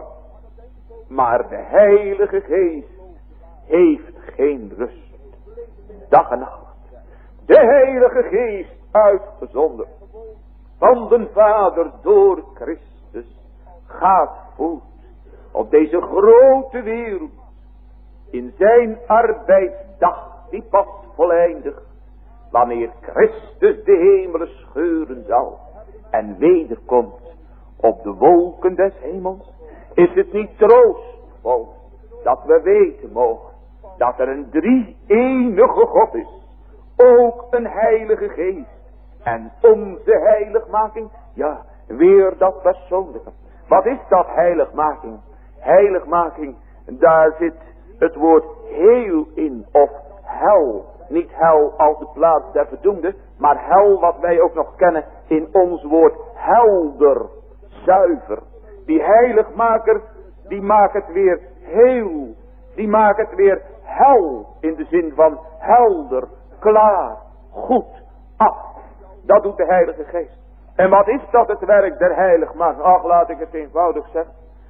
Maar de Heilige Geest heeft geen rust. Dag en nacht. De Heilige Geest uitgezonden van de Vader door Christus gaat voort op deze grote wereld in zijn arbeidsdag die pas voleindigt wanneer Christus de hemelen scheuren zal en wederkomt op de wolken des hemels. Is het niet troostvol dat we weten mogen dat er een drie-enige God is, ook een heilige geest en onze heiligmaking, ja, weer dat persoonlijke. Wat is dat heiligmaking? Heiligmaking, daar zit het woord heel in of hel. Niet hel als de plaats der verdoemden, maar hel wat wij ook nog kennen in ons woord helder, zuiver. Die heiligmaker, die maakt het weer heel. Die maakt het weer hel in de zin van helder, klaar, goed, af. Dat doet de Heilige Geest. En wat is dat het werk der heiligmaking? Ach, laat ik het eenvoudig zeggen.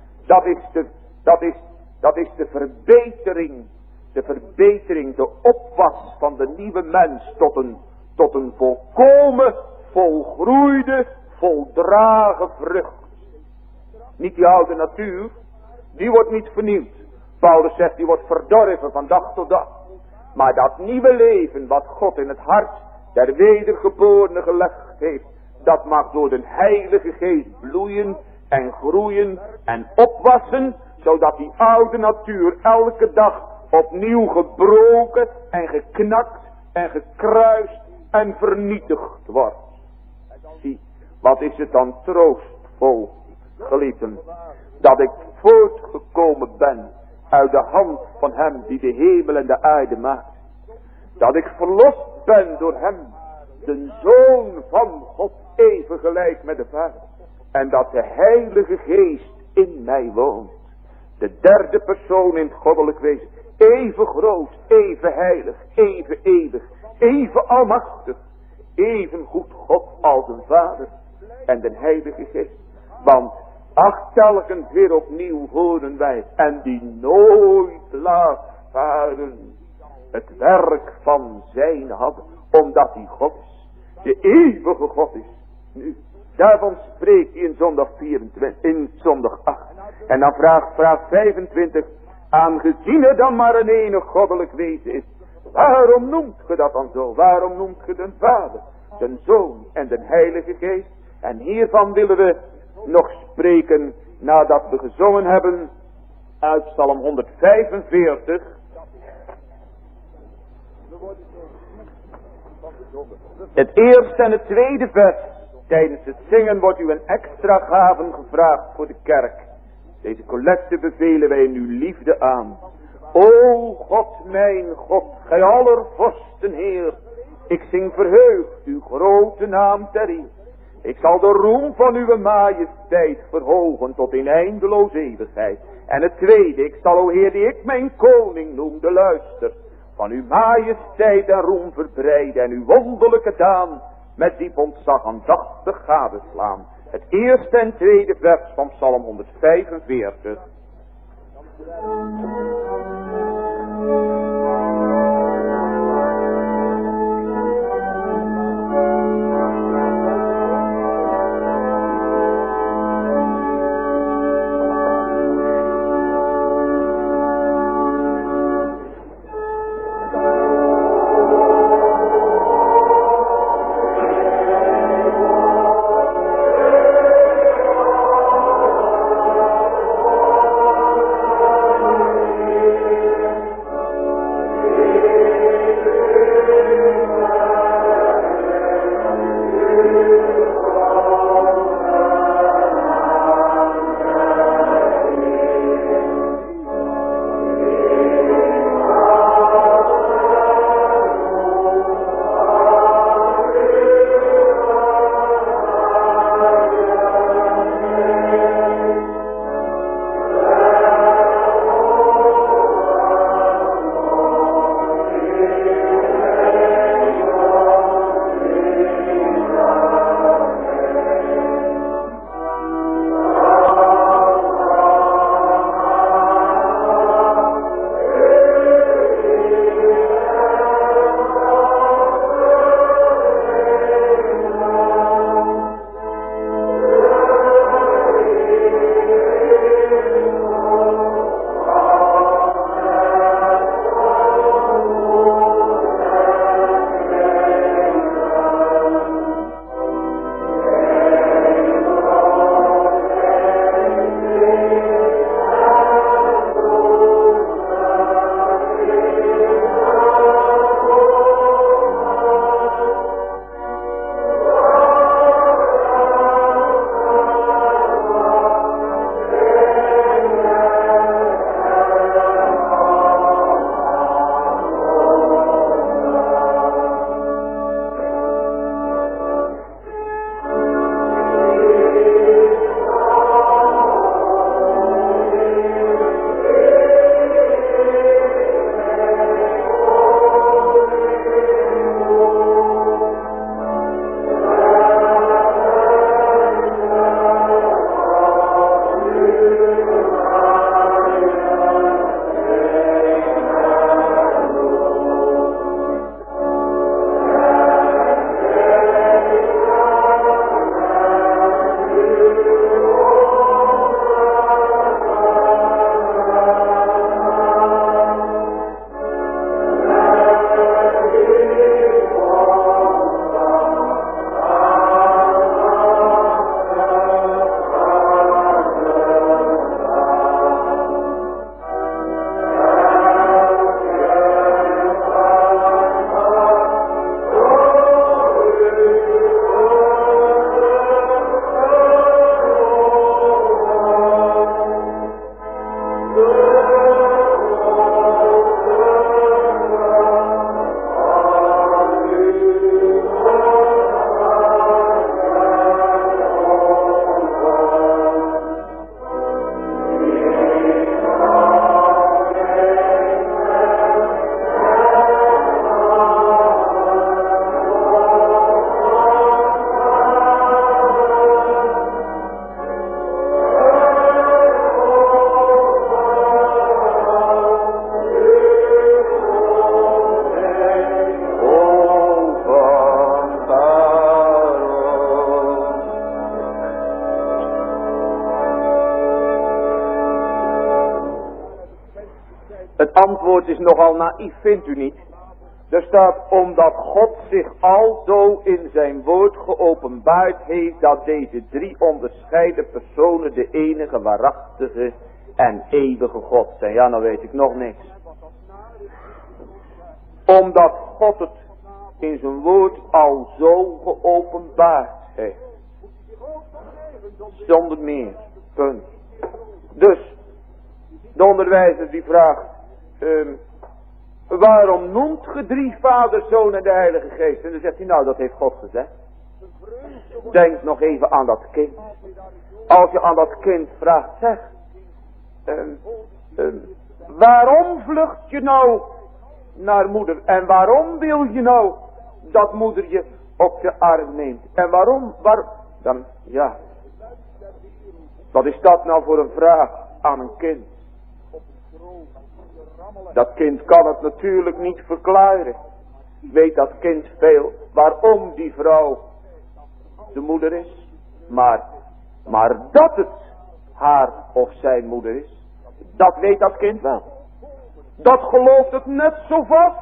Dat is de verbetering. De verbetering, de opwas van de nieuwe mens tot een volkomen, volgroeide, voldragen vrucht. Niet die oude natuur, die wordt niet vernieuwd. Paulus zegt, die wordt verdorven van dag tot dag. Maar dat nieuwe leven wat God in het hart der wedergeborene gelegd heeft, dat mag door de Heilige Geest bloeien en groeien en opwassen, zodat die oude natuur elke dag opnieuw gebroken en geknakt en gekruist en vernietigd wordt. Zie, wat is het dan troostvol, geliefden, dat ik voortgekomen ben uit de hand van hem die de hemel en de aarde maakt. Dat ik verlost ben door hem, de Zoon van God, even gelijk met de Vader. En dat de Heilige Geest in mij woont. De derde persoon in het goddelijk wezen. Even groot, even heilig, even eeuwig, even almachtig. Even goed God als een Vader en de Heilige Geest. Want telkens weer opnieuw horen wij en die nooit laat varen het werk van zijn hand, omdat hij God is. De eeuwige God is. Nu, daarvan spreekt hij in zondag 24, in zondag 8. En dan vraag 25. Aangezien er dan maar een enig goddelijk wezen is, waarom noemt ge dat dan zo? Waarom noemt ge de Vader, de Zoon en de Heilige Geest? En hiervan willen we nog spreken nadat we gezongen hebben uit Psalm 145. Het eerste en het tweede vers. Tijdens het zingen wordt u een extra gaven gevraagd voor de kerk. Deze collecte bevelen wij in uw liefde aan. O God, mijn God, gij aller vorsten Heer. Ik zing verheugd uw grote naam ter eer. Ik zal de roem van uw majesteit verhogen tot in eindeloze eeuwigheid. En het tweede, ik zal, o Heer, die ik mijn koning noemde, luister. Van uw majesteit en roem verbreiden en uw wonderlijke daad met diep ontzag aandachtig gadeslaan. Het eerste en tweede vers van Psalm 145. antwoord is nogal naïef, vindt u niet? Er staat, omdat God zich alzo in zijn woord geopenbaard heeft, dat deze drie onderscheiden personen de enige waarachtige en eeuwige God zijn. Ja, nou weet ik nog niks. Omdat God het in zijn woord al zo geopenbaard heeft. Zonder meer. Punt. Dus, de onderwijzer die vraagt, waarom noemt ge drie Vader, Zoon en de Heilige Geest? En dan zegt hij, nou dat heeft God gezegd. Denk nog even aan dat kind. Als je aan dat kind vraagt, zeg, waarom vlucht je nou naar moeder? En waarom wil je nou dat moeder je op je arm neemt? En waarom? Dan, ja. Wat is dat nou voor een vraag aan een kind? Dat kind kan het natuurlijk niet verklaren. Weet dat kind veel waarom die vrouw de moeder is. Maar dat het haar of zijn moeder is, dat weet dat kind wel. Dat gelooft het net zo vast.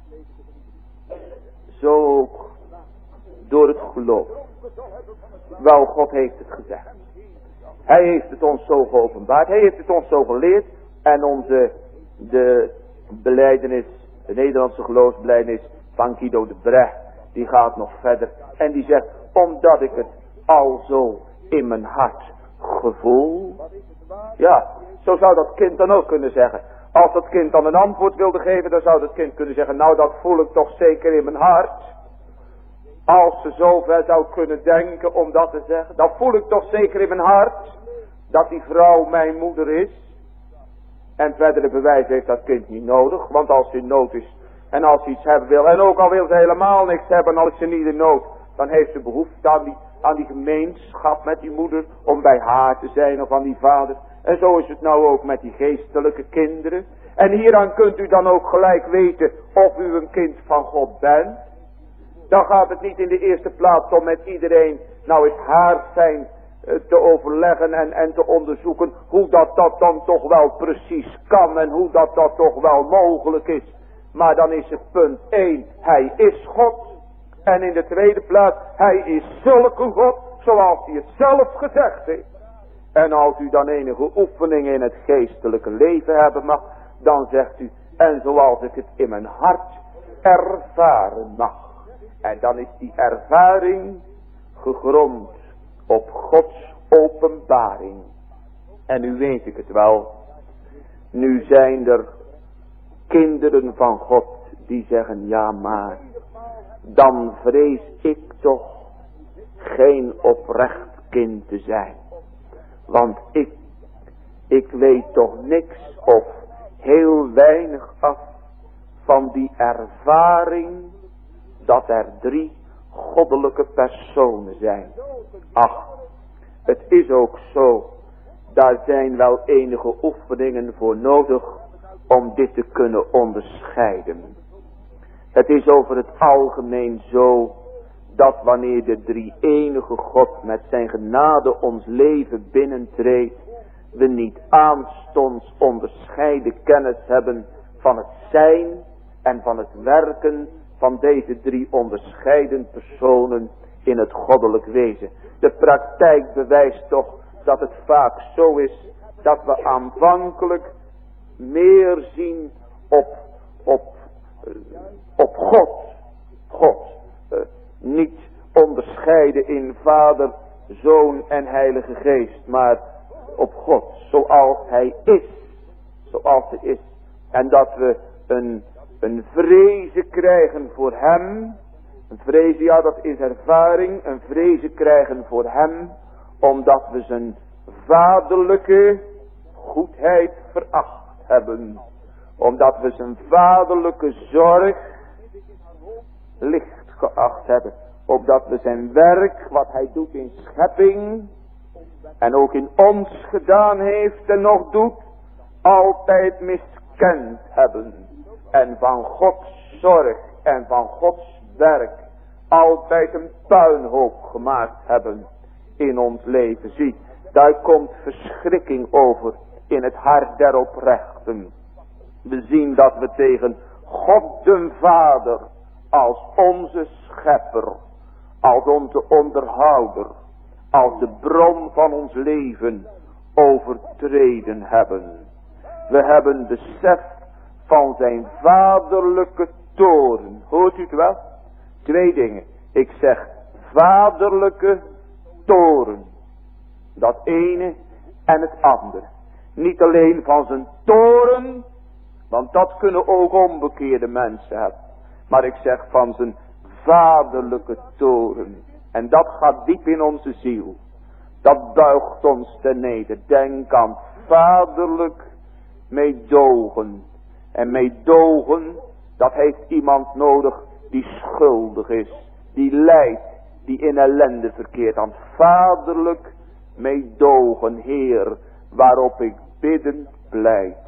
Zo ook door het geloof. Wel, God heeft het gezegd. Hij heeft het ons zo geopenbaard. Hij heeft het ons zo geleerd. En de belijdenis, de Nederlandse geloofsbelijdenis van Guido de Brecht, die gaat nog verder. En die zegt, omdat ik het al zo in mijn hart gevoel. Ja, zo zou dat kind dan ook kunnen zeggen. Als dat kind dan een antwoord wilde geven, dan zou dat kind kunnen zeggen, nou dat voel ik toch zeker in mijn hart. Als ze zo ver zou kunnen denken om dat te zeggen, dan voel ik toch zeker in mijn hart dat die vrouw mijn moeder is. En verdere bewijs heeft dat kind niet nodig, want als ze in nood is en als ze iets hebben wil, en ook al wil ze helemaal niks hebben, als ze niet in nood, dan heeft ze behoefte aan die gemeenschap met die moeder, om bij haar te zijn of aan die vader. En zo is het nou ook met die geestelijke kinderen. En hieraan kunt u dan ook gelijk weten of u een kind van God bent. Dan gaat het niet in de eerste plaats om met iedereen nou eens haar zijn te overleggen en te onderzoeken hoe dat dan toch wel precies kan en hoe dat toch wel mogelijk is. Maar dan is het punt 1, hij is God. En in de tweede plaats, hij is zulke God zoals hij het zelf gezegd heeft. En als u dan enige oefening in het geestelijke leven hebben mag, dan zegt u, en zoals ik het in mijn hart ervaren mag. En dan is die ervaring gegrond op Gods openbaring. En nu weet ik het wel. Nu zijn er kinderen van God die zeggen, ja maar, dan vrees ik toch geen oprecht kind te zijn. Want ik weet toch niks of heel weinig af van die ervaring dat er drie goddelijke personen zijn. Ach, het is ook zo, daar zijn wel enige oefeningen voor nodig om dit te kunnen onderscheiden. Het is over het algemeen zo dat wanneer de drie-enige God met zijn genade ons leven binnentreedt, we niet aanstonds onderscheiden kennis hebben van het zijn en van het werken van deze drie onderscheiden personen in het goddelijk wezen. De praktijk bewijst toch dat het vaak zo is dat we aanvankelijk meer zien op God. Niet onderscheiden in Vader, Zoon en Heilige Geest, maar op God zoals hij is. Zoals hij is. En dat we een vrezen krijgen voor hem. Een vrezen, ja dat is ervaring. Een vrezen krijgen voor hem. Omdat we zijn vaderlijke goedheid veracht hebben. Omdat we zijn vaderlijke zorg licht geacht hebben. Opdat we zijn werk, wat hij doet in schepping. En ook in ons gedaan heeft en nog doet. Altijd miskend hebben. En van Gods zorg en van Gods werk altijd een puinhoop gemaakt hebben in ons leven. Zie, daar komt verschrikking over in het hart der oprechten. We zien dat we tegen God den Vader als onze schepper, als onze onderhouder, als de bron van ons leven overtreden hebben. We hebben besef van zijn vaderlijke toorn. Hoort u het wel? 2 dingen. Ik zeg vaderlijke toorn. Dat ene en het andere. Niet alleen van zijn toorn, want dat kunnen ook onbekeerde mensen hebben. Maar ik zeg van zijn vaderlijke toorn. En dat gaat diep in onze ziel. Dat buigt ons ten neder. Denk aan vaderlijk meedogen. En meedogen, dat heeft iemand nodig die schuldig is. Die lijdt, die in ellende verkeert. Aan vaderlijk meedogen, Heer, waarop ik biddend pleit.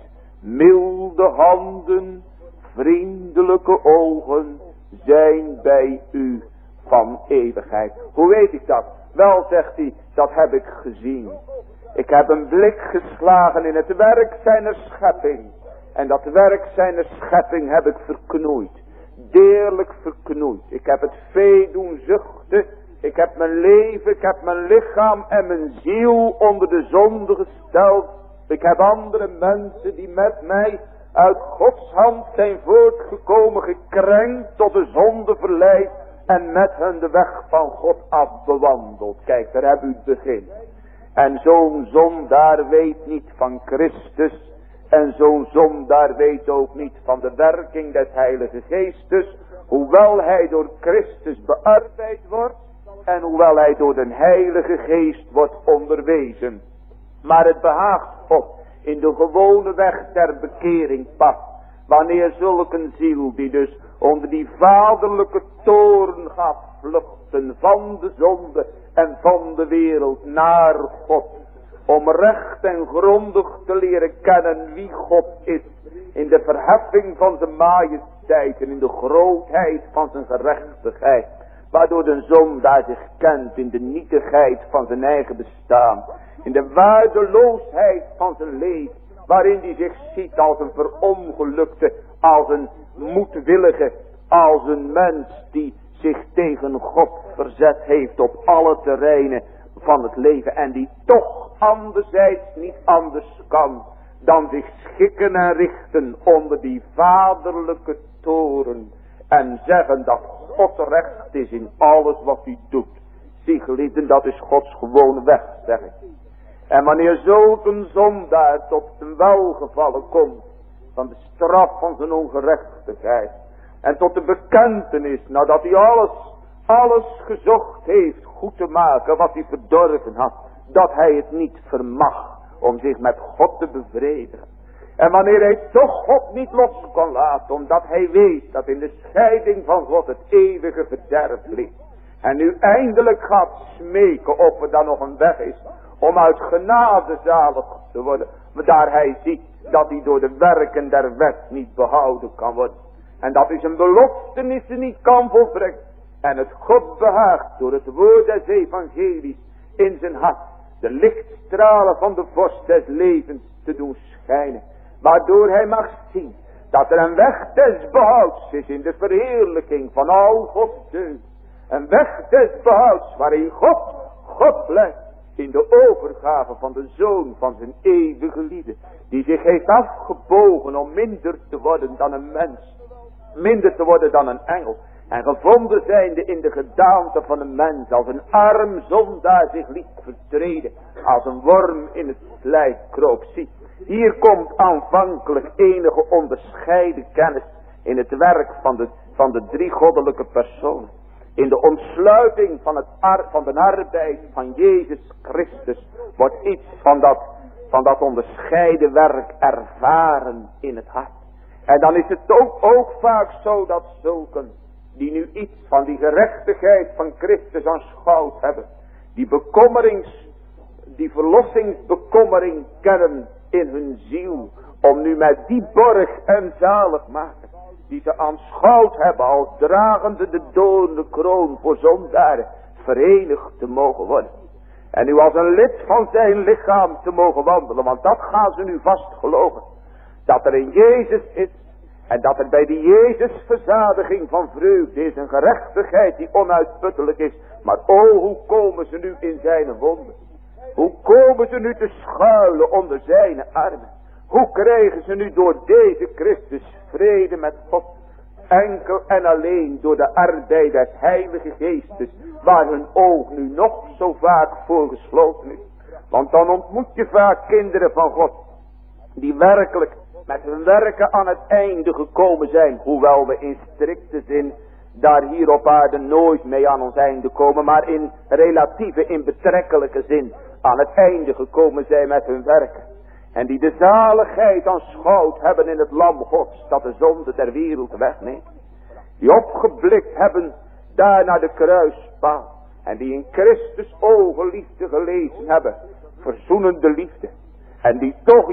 Milde handen, vriendelijke ogen zijn bij u van eeuwigheid. Hoe weet ik dat? Wel, zegt hij, dat heb ik gezien. Ik heb een blik geslagen in het werk zijner schepping. En dat werk zijner schepping heb ik verknoeid. Deerlijk verknoeid. Ik heb het vee doen zuchten. Ik heb mijn leven, ik heb mijn lichaam en mijn ziel onder de zonde gesteld. Ik heb andere mensen die met mij uit Gods hand zijn voortgekomen, gekrenkt, tot de zonde verleid en met hen de weg van God afbewandeld. Kijk, daar heb u het begin. En zo'n zondaar weet niet van Christus. En zo'n zondaar weet ook niet van de werking des Heilige Geestes. Hoewel hij door Christus bearbeid wordt. En hoewel hij door de Heilige Geest wordt onderwezen. Maar het behaagt God in de gewone weg ter bekering past. Wanneer zulk een ziel die dus onder die vaderlijke toorn gaat vluchten van de zonde en van de wereld naar God. Om recht en grondig te leren kennen wie God is. In de verheffing van zijn majesteit en in de grootheid van zijn gerechtigheid. Waardoor de zondaar zich kent in de nietigheid van zijn eigen bestaan. In de waardeloosheid van zijn leven. Waarin hij zich ziet als een verongelukte, als een moedwillige, als een mens die zich tegen God verzet heeft op alle terreinen van het leven. En die toch anderzijds niet anders kan dan zich schikken en richten onder die vaderlijke toorn. En zeggen dat God recht is in alles wat hij doet. Zie geliefden, dat is Gods gewone weg, zeg ik. En wanneer zulk een zondaar tot zijn welgevallen komt van de straf van zijn ongerechtigheid. En tot de bekentenis nadat hij alles gezocht heeft goed te maken wat hij verdorven had. Dat hij het niet vermag om zich met God te bevredigen. En wanneer hij toch God niet los kon laten, omdat hij weet dat in de scheiding van God het eeuwige verderf ligt. En nu eindelijk gaat smeken of er dan nog een weg is om uit genade zalig te worden. Maar daar hij ziet dat hij door de werken der wet niet behouden kan worden. En dat hij zijn beloftenissen niet kan volbrengen. En het God behaagt door het woord des evangelies in zijn hart de lichtstralen van de vorst des levens te doen schijnen. Waardoor hij mag zien dat er een weg des behouds is in de verheerlijking van al Gods deugd. Een weg des behouds waarin God blijft. In de overgave van de Zoon van zijn eeuwige liefde. Die zich heeft afgebogen om minder te worden dan een mens. Minder te worden dan een engel. En gevonden zijnde in de gedaante van een mens. Als een arm zondaar zich liet vertreden. Als een worm in het slijk kroop. Zie, hier komt aanvankelijk enige onderscheiden kennis. In het werk van de drie goddelijke personen. In de ontsluiting van de arbeid van Jezus Christus wordt iets van dat onderscheiden werk ervaren in het hart. En dan is het ook vaak zo dat zulken die nu iets van die gerechtigheid van Christus aanschouwd hebben. Die verlossingsbekommering kennen in hun ziel. Om nu met die borg en zaligmaker die ze aanschouwd hebben als dragende de doornen kroon voor zondaren verenigd te mogen worden. En nu als een lid van zijn lichaam te mogen wandelen, want dat gaan ze nu vast geloven. dat er een Jezus is. En dat er bij die Jezus verzadiging van vreugde is. Een gerechtigheid die onuitputtelijk is. Maar hoe komen ze nu in zijn wonden? Hoe komen ze nu te schuilen onder zijn armen? Hoe krijgen ze nu door deze Christus vrede met God? Enkel en alleen door de arbeid des Heilige Geestes, waar hun oog nu nog zo vaak voor gesloten is. Want dan ontmoet je vaak kinderen van God, die werkelijk met hun werken aan het einde gekomen zijn. Hoewel we in strikte zin daar hier op aarde nooit mee aan ons einde komen, maar in relatieve, in betrekkelijke zin aan het einde gekomen zijn met hun werken. En die de zaligheid aanschouwd hebben in het lam Gods, dat de zonde der wereld wegneemt. Die opgeblikt hebben daar naar de kruispaal. En die in Christus ogenliefde gelezen hebben. Verzoenende liefde. En die toch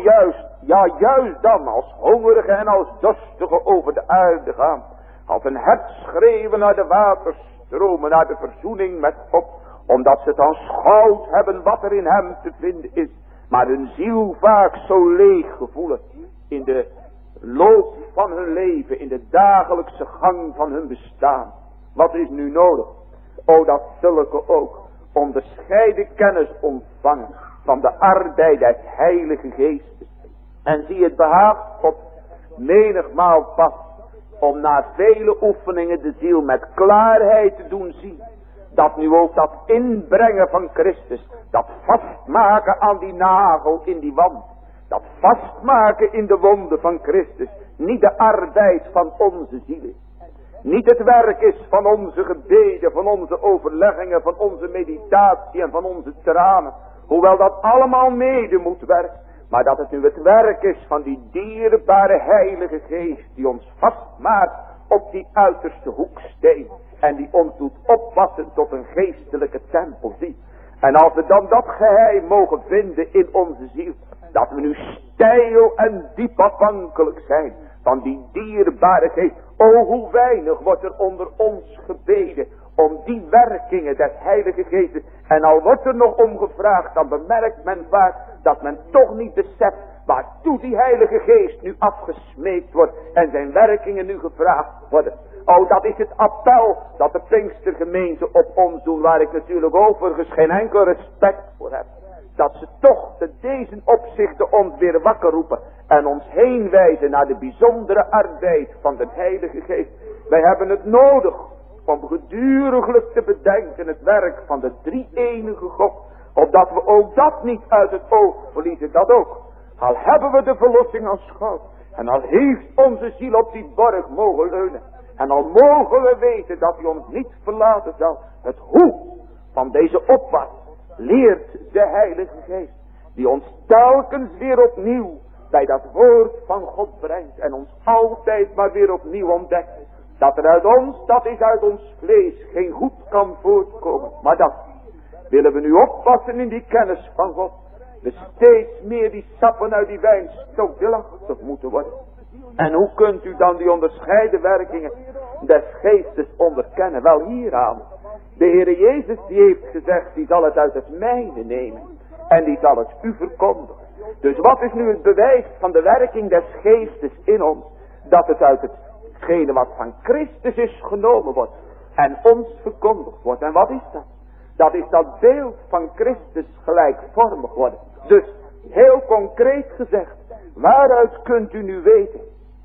juist dan als hongerige en als dorstige over de aarde gaan. Als een hert schreeuwen naar de waterstromen, naar de verzoening met God. Omdat ze het aanschouwd hebben wat er in hem te vinden is. Maar hun ziel vaak zo leeg gevoelen in de loop van hun leven, in de dagelijkse gang van hun bestaan. Wat is nu nodig? Dat zulke ook onderscheiden kennis ontvangen van de arbeid des Heilige Geestes. En zie het behaagt God menigmaal pas om na vele oefeningen de ziel met klaarheid te doen zien. Dat nu ook dat inbrengen van Christus, dat vastmaken aan die nagel in die wand, dat vastmaken in de wonden van Christus, niet de arbeid van onze ziel is. Niet het werk is van onze gebeden, van onze overleggingen, van onze meditatie en van onze tranen. Hoewel dat allemaal mede moet werken. Maar dat het nu het werk is van die dierbare Heilige Geest die ons vastmaakt op die uiterste hoeksteen. En die ons doet oppassen tot een geestelijke tempel. Zie. En als we dan dat geheim mogen vinden in onze ziel. Dat we nu steil en diep afhankelijk zijn van die dierbare Geest. Hoe weinig wordt er onder ons gebeden om die werkingen des Heilige Geestes. En al wordt er nog om gevraagd, dan bemerkt men vaak dat men toch niet beseft waartoe die Heilige Geest nu afgesmeekt wordt en zijn werkingen nu gevraagd worden. Dat is het appel dat de Pinkstergemeente op ons doen, waar ik natuurlijk overigens geen enkel respect voor heb. Dat ze toch te deze opzichten ons weer wakker roepen en ons heen wijzen naar de bijzondere arbeid van de Heilige Geest. Wij hebben het nodig om geduriglijk te bedenken het werk van de drie-enige God. Opdat we ook dat niet uit het oog verliezen, dat ook. Al hebben we de verlossing aanschouwd. En al heeft onze ziel op die borg mogen leunen. En al mogen we weten dat hij ons niet verlaten zal. Het hoe van deze opwacht leert de Heilige Geest. Die ons telkens weer opnieuw bij dat woord van God brengt. En ons altijd maar weer opnieuw ontdekt. Dat er uit ons, dat is uit ons vlees, geen goed kan voortkomen. Maar dat willen we nu oppassen in die kennis van God. We steeds meer die sappen uit die wijnstok deelachtig moeten worden. En hoe kunt u dan die onderscheiden werkingen des geestes onderkennen? Wel hieraan. De Heere Jezus die heeft gezegd, die zal het uit het mijne nemen. En die zal het u verkondigen. Dus wat is nu het bewijs van de werking des geestes in ons? Dat het uit hetgene wat van Christus is genomen wordt. En ons verkondigd wordt. En wat is dat? Dat is dat beeld van Christus gelijkvormig worden. Dus heel concreet gezegd. Waaruit kunt u nu weten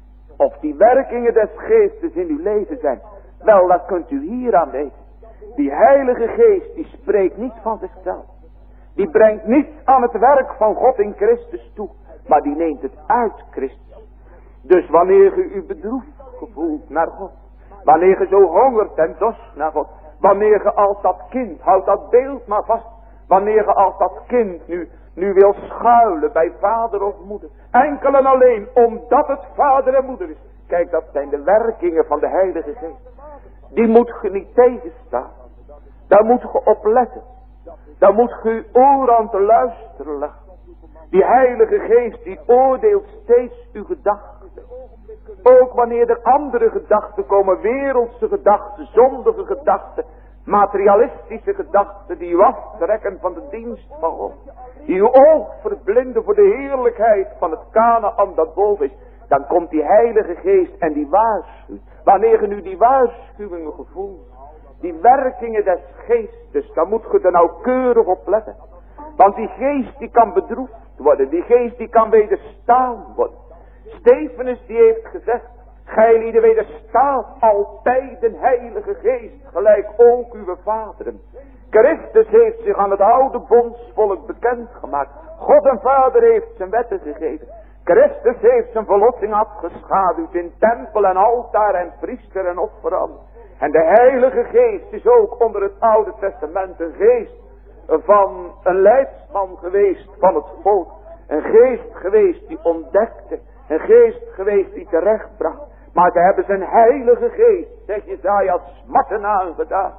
of die werkingen des geestes in uw leven zijn? Wel, dat kunt u hieraan weten. Die Heilige Geest die spreekt niet van zichzelf. Die brengt niets aan het werk van God in Christus toe. Maar die neemt het uit Christus. Dus wanneer u u bedroefd gevoelt naar God. Wanneer je zo hongert en dorst naar God. Wanneer je als dat kind, houd dat beeld maar vast. Wanneer je als dat kind nu wil schuilen bij vader of moeder. Enkel en alleen omdat het vader en moeder is. Kijk, dat zijn de werkingen van de Heilige Geest. Die moet je niet tegenstaan. Daar moet je op letten. Daar moet je je oor aan te luisteren leggen. Die Heilige Geest die oordeelt steeds uw gedachten. Ook wanneer er andere gedachten komen, wereldse gedachten, zondige gedachten. Materialistische gedachten die u aftrekken van de dienst van God. Die uw oog verblinden voor de heerlijkheid van het Kanaan dat boven is. Dan komt die Heilige Geest en die waarschuwt. Wanneer je nu die waarschuwingen gevoelt. Die werkingen des geestes. Dan moet je er nauwkeurig op letten. Want die geest die kan bedroefd worden. Die geest die kan wederstaan worden. Stefanus die heeft gezegd. Gijlieden wederstaat altijd de Heilige Geest. Gelijk ook uw vaderen. Christus heeft zich aan het oude bondsvolk bekendgemaakt. God en Vader heeft zijn wetten gegeven. Christus heeft zijn verlossing afgeschaduwd in tempel en altaar en priester en offerand. En de Heilige Geest is ook onder het Oude Testament een geest van een leidsman geweest van het volk. Een geest geweest die ontdekte. Een geest geweest die terechtbracht. Maar ze hebben zijn Heilige Geest, zegt Jesaja, smatten aangedaan.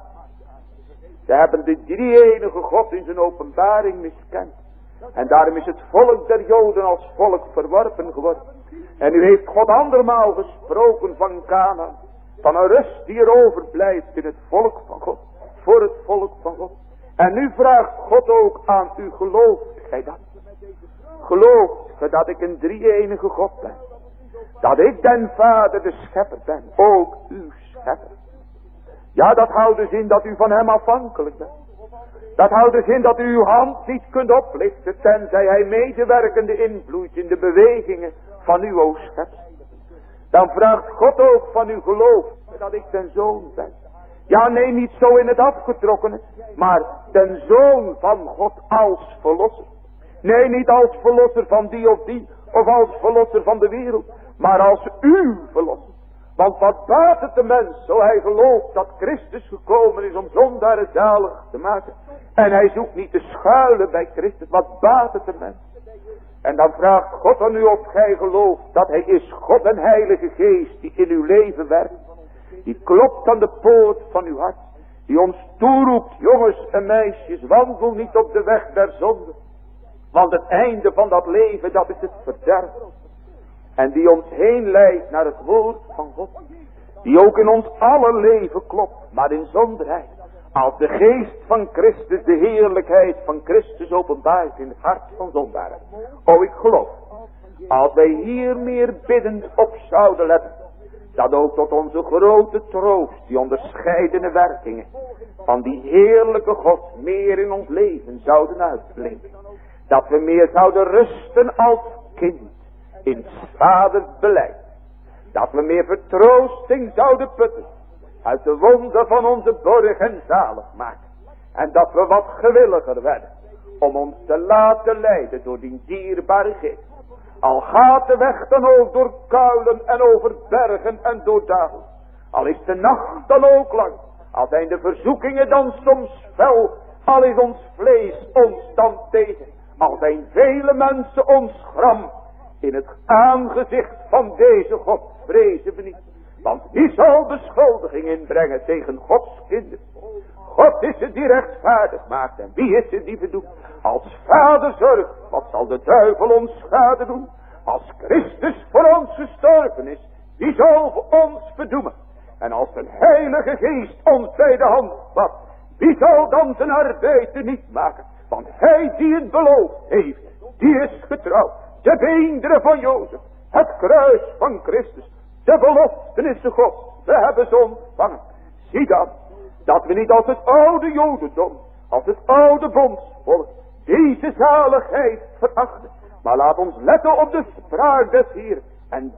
Ze hebben de drie-enige God in zijn openbaring miskend. En daarom is het volk der Joden als volk verworpen geworden. En nu heeft God andermaal gesproken van Kanaan. Van een rust die er overblijft in het volk van God. Voor het volk van God. En nu vraagt God ook aan u, gelooft gij dat? Gelooft gij dat ik een drie-enige God ben? Dat ik den Vader de schepper ben. Ook uw schepper. Ja, dat houdt dus in dat u van hem afhankelijk bent. Dat houdt dus in dat u uw hand niet kunt oplichten. Tenzij hij medewerkende invloedt in de bewegingen van uw o schepper. Dan vraagt God ook van u, geloof dat ik den zoon ben. Ja, nee, niet zo in het afgetrokkene. Maar den zoon van God als verlosser. Nee, niet als verlosser van die of die. Of als verlosser van de wereld. Maar als uw verlosser. Want wat baat het de mens, zo hij gelooft dat Christus gekomen is om zondaren zalig te maken. En hij zoekt niet te schuilen bij Christus. Wat baat het de mens? En dan vraagt God aan u of gij gelooft dat hij is God en Heilige Geest die in uw leven werkt. Die klopt aan de poort van uw hart. Die ons toeroept, jongens en meisjes, wandel niet op de weg der zonde. Want het einde van dat leven, dat is het verderf. En die ons heen leidt naar het woord van God. Die ook in ons alle leven klopt, maar in zonderheid. Als de geest van Christus de heerlijkheid van Christus openbaart in het hart van zondaren. O, ik geloof, als wij hier meer biddend op zouden letten. Dat ook tot onze grote troost die onderscheidene werkingen van die heerlijke God meer in ons leven zouden uitblinken. Dat we meer zouden rusten als kind in vaders beleid. Dat we meer vertroosting zouden putten uit de wonden van onze borg en zalig maken. En dat we wat gewilliger werden om ons te laten leiden door die dierbare geest. Al gaat de weg dan ook door kuilen en over bergen en door dalen. Al is de nacht dan ook lang. Al zijn de verzoekingen dan soms fel. Al is ons vlees ons dan tegen. Al zijn vele mensen ons gram. In het aangezicht van deze God vrezen we niet. Want wie zal beschuldiging inbrengen tegen Gods kinderen? God is het die rechtvaardig maakt. En wie is het die verdoemt? Als Vader zorgt, wat zal de duivel ons schade doen? Als Christus voor ons gestorven is, wie zal voor ons verdoemen? En als de Heilige Geest ons bij de hand vat, wie zal dan zijn arbeid niet maken? Want hij die het beloofd heeft, die is getrouw. De beenderen van Jozef, het kruis van Christus, de beloftenissen God, we hebben ze ontvangen. Zie dan, dat we niet als het oude Jodendom, als het oude bondsvolk, deze zaligheid verachten. Maar laat ons letten op de spraak des Heer en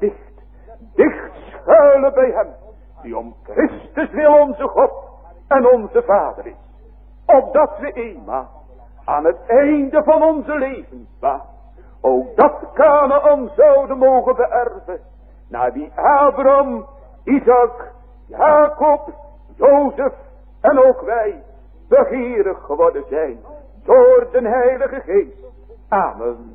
dicht schuilen bij hem, die om Christus wil onze God en onze Vader is. Opdat we eenmaal aan het einde van onze levensbaan ook dat Kanaan zouden mogen beërven, naar wie Abraham, Isaac, Jacob, Jozef en ook wij begeerig geworden zijn door de Heilige Geest. Amen.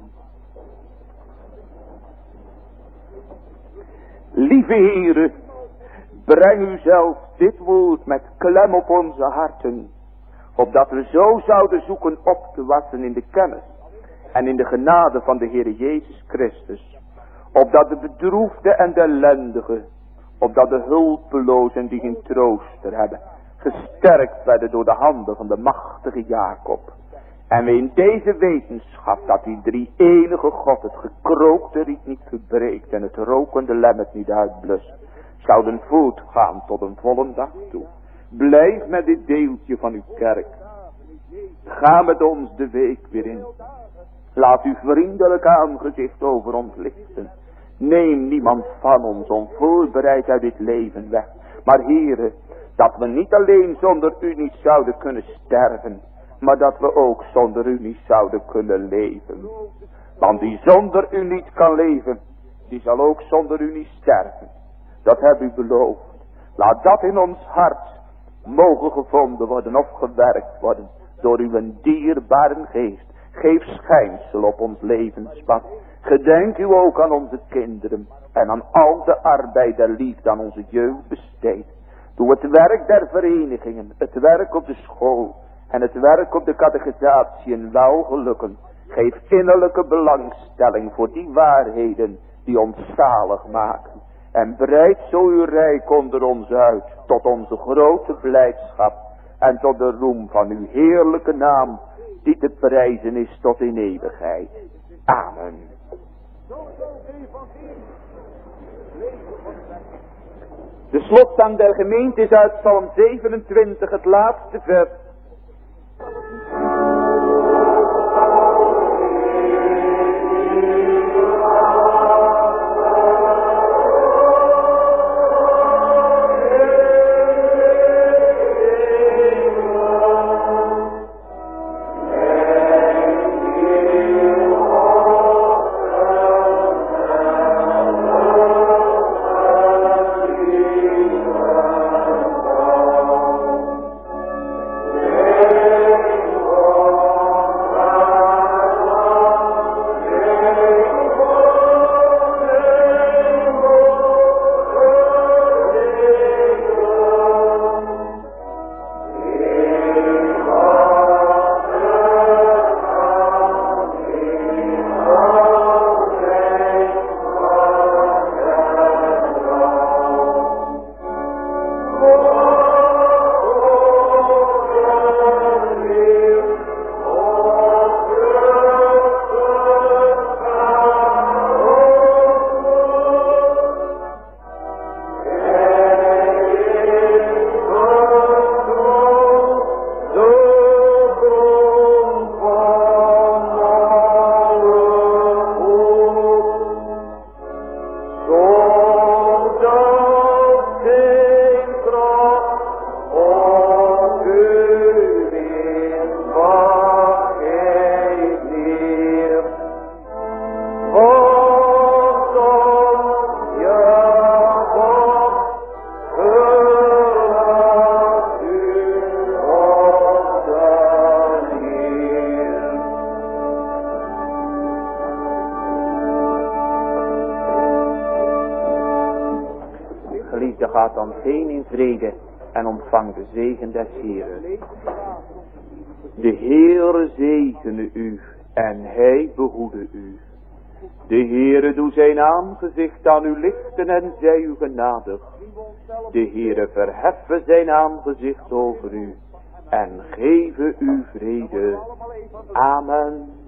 Lieve Heere, breng u zelf dit woord met klem op onze harten, opdat we zo zouden zoeken op te wassen in de kennis en in de genade van de Heere Jezus Christus, opdat de bedroefde en de ellendige, opdat de hulpelozen die geen trooster hebben, gesterkt werden door de handen van de machtige Jacob. En we in deze wetenschap dat die drie enige God het gekrookte riet niet verbreekt en het rokende lemmet niet uitblust, zouden voortgaan tot een volle dag toe. Blijf met dit deeltje van uw kerk. Ga met ons de week weer in. Laat uw vriendelijk aangezicht over ons lichten. Neem niemand van ons onvoorbereid uit dit leven weg. Maar Heere, dat we niet alleen zonder u niet zouden kunnen sterven, maar dat we ook zonder u niet zouden kunnen leven. Want die zonder u niet kan leven, die zal ook zonder u niet sterven. Dat heb u beloofd. Laat dat in ons hart mogen gevonden worden of gewerkt worden door uw dierbare geest. Geef schijnsel op ons levenspad. Gedenk u ook aan onze kinderen en aan al de arbeid der liefde aan onze jeugd besteed. Doe het werk der verenigingen, het werk op de school en het werk op de catechisatie in welgelukken. Geef innerlijke belangstelling voor die waarheden die ons zalig maken. En breid zo uw rijk onder ons uit tot onze grote blijdschap en tot de roem van uw heerlijke naam die te prijzen is tot in eeuwigheid. Amen. De slotzang der gemeente is uit Psalm 27 het laatste vers. Gaat dan heen in vrede en ontvang de zegen des Heeren. De Heere zegene u en hij behoede u. De Heere doe zijn aangezicht aan u lichten en zij u genadig. De Heere verheffen zijn aangezicht over u en geven u vrede. Amen.